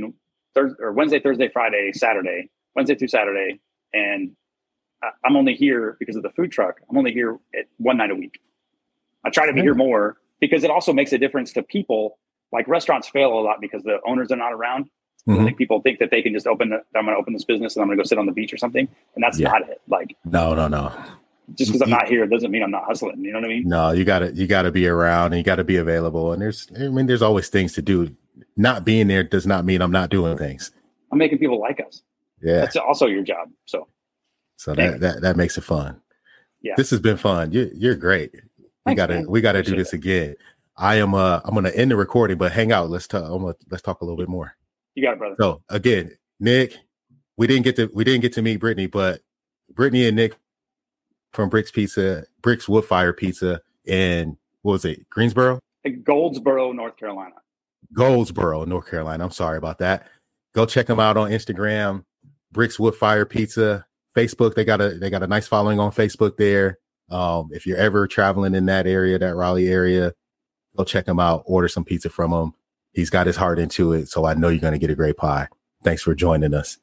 Thursday or Wednesday, Thursday, Friday, Saturday, Wednesday through Saturday. And I'm only here because of the food truck. I'm only here at one night a week. I try to be here more because it also makes a difference to people. Like restaurants fail a lot because the owners are not around. Mm-hmm. I think people think that they can just open, the, I'm going to open this business and I'm going to go sit on the beach or something. And that's yeah. not it. Like, no, no, no. Just because I'm not here doesn't mean I'm not hustling. You know what I mean? No, you gotta, you gotta be around and you gotta be available. And there's, I mean, there's always things to do. Not being there does not mean I'm not doing things. I'm making people like us. Yeah. That's also your job. So, so that, that, that makes it fun. Yeah. This has been fun. You, you're great. We Thanks, gotta, man. we gotta Appreciate do this it. again. I am, uh, I'm going to end the recording, but hang out. Let's talk. I'm gonna, let's talk a little bit more. You got it, brother. So again, Nick, we didn't get to, we didn't get to meet Brittany, but Brittany and Nick from Bricks Pizza, Bricks Wood Fire Pizza in, what was it, Greensboro? Goldsboro, North Carolina. Goldsboro, North Carolina. I'm sorry about that. Go check them out on Instagram, Bricks Wood Fire Pizza. Facebook, they got a they got a nice following on Facebook there. Um, if you're ever traveling in that area, that Raleigh area, go check him out. Order some pizza from him. He's got his heart into it, so I know you're going to get a great pie. Thanks for joining us.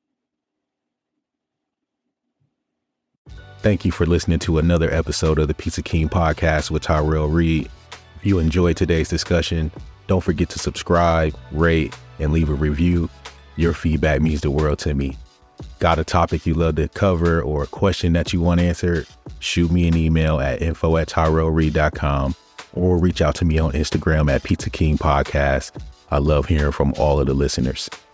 Thank you for listening to another episode of the Pizza King podcast with Tyrell Reed. If you enjoyed today's discussion, don't forget to subscribe, rate, and leave a review. Your feedback means the world to me. Got a topic you love to cover or a question that you want answered? Shoot me an email at info at tyrell reed dot com or reach out to me on Instagram at Pizza King Podcast. I love hearing from all of the listeners.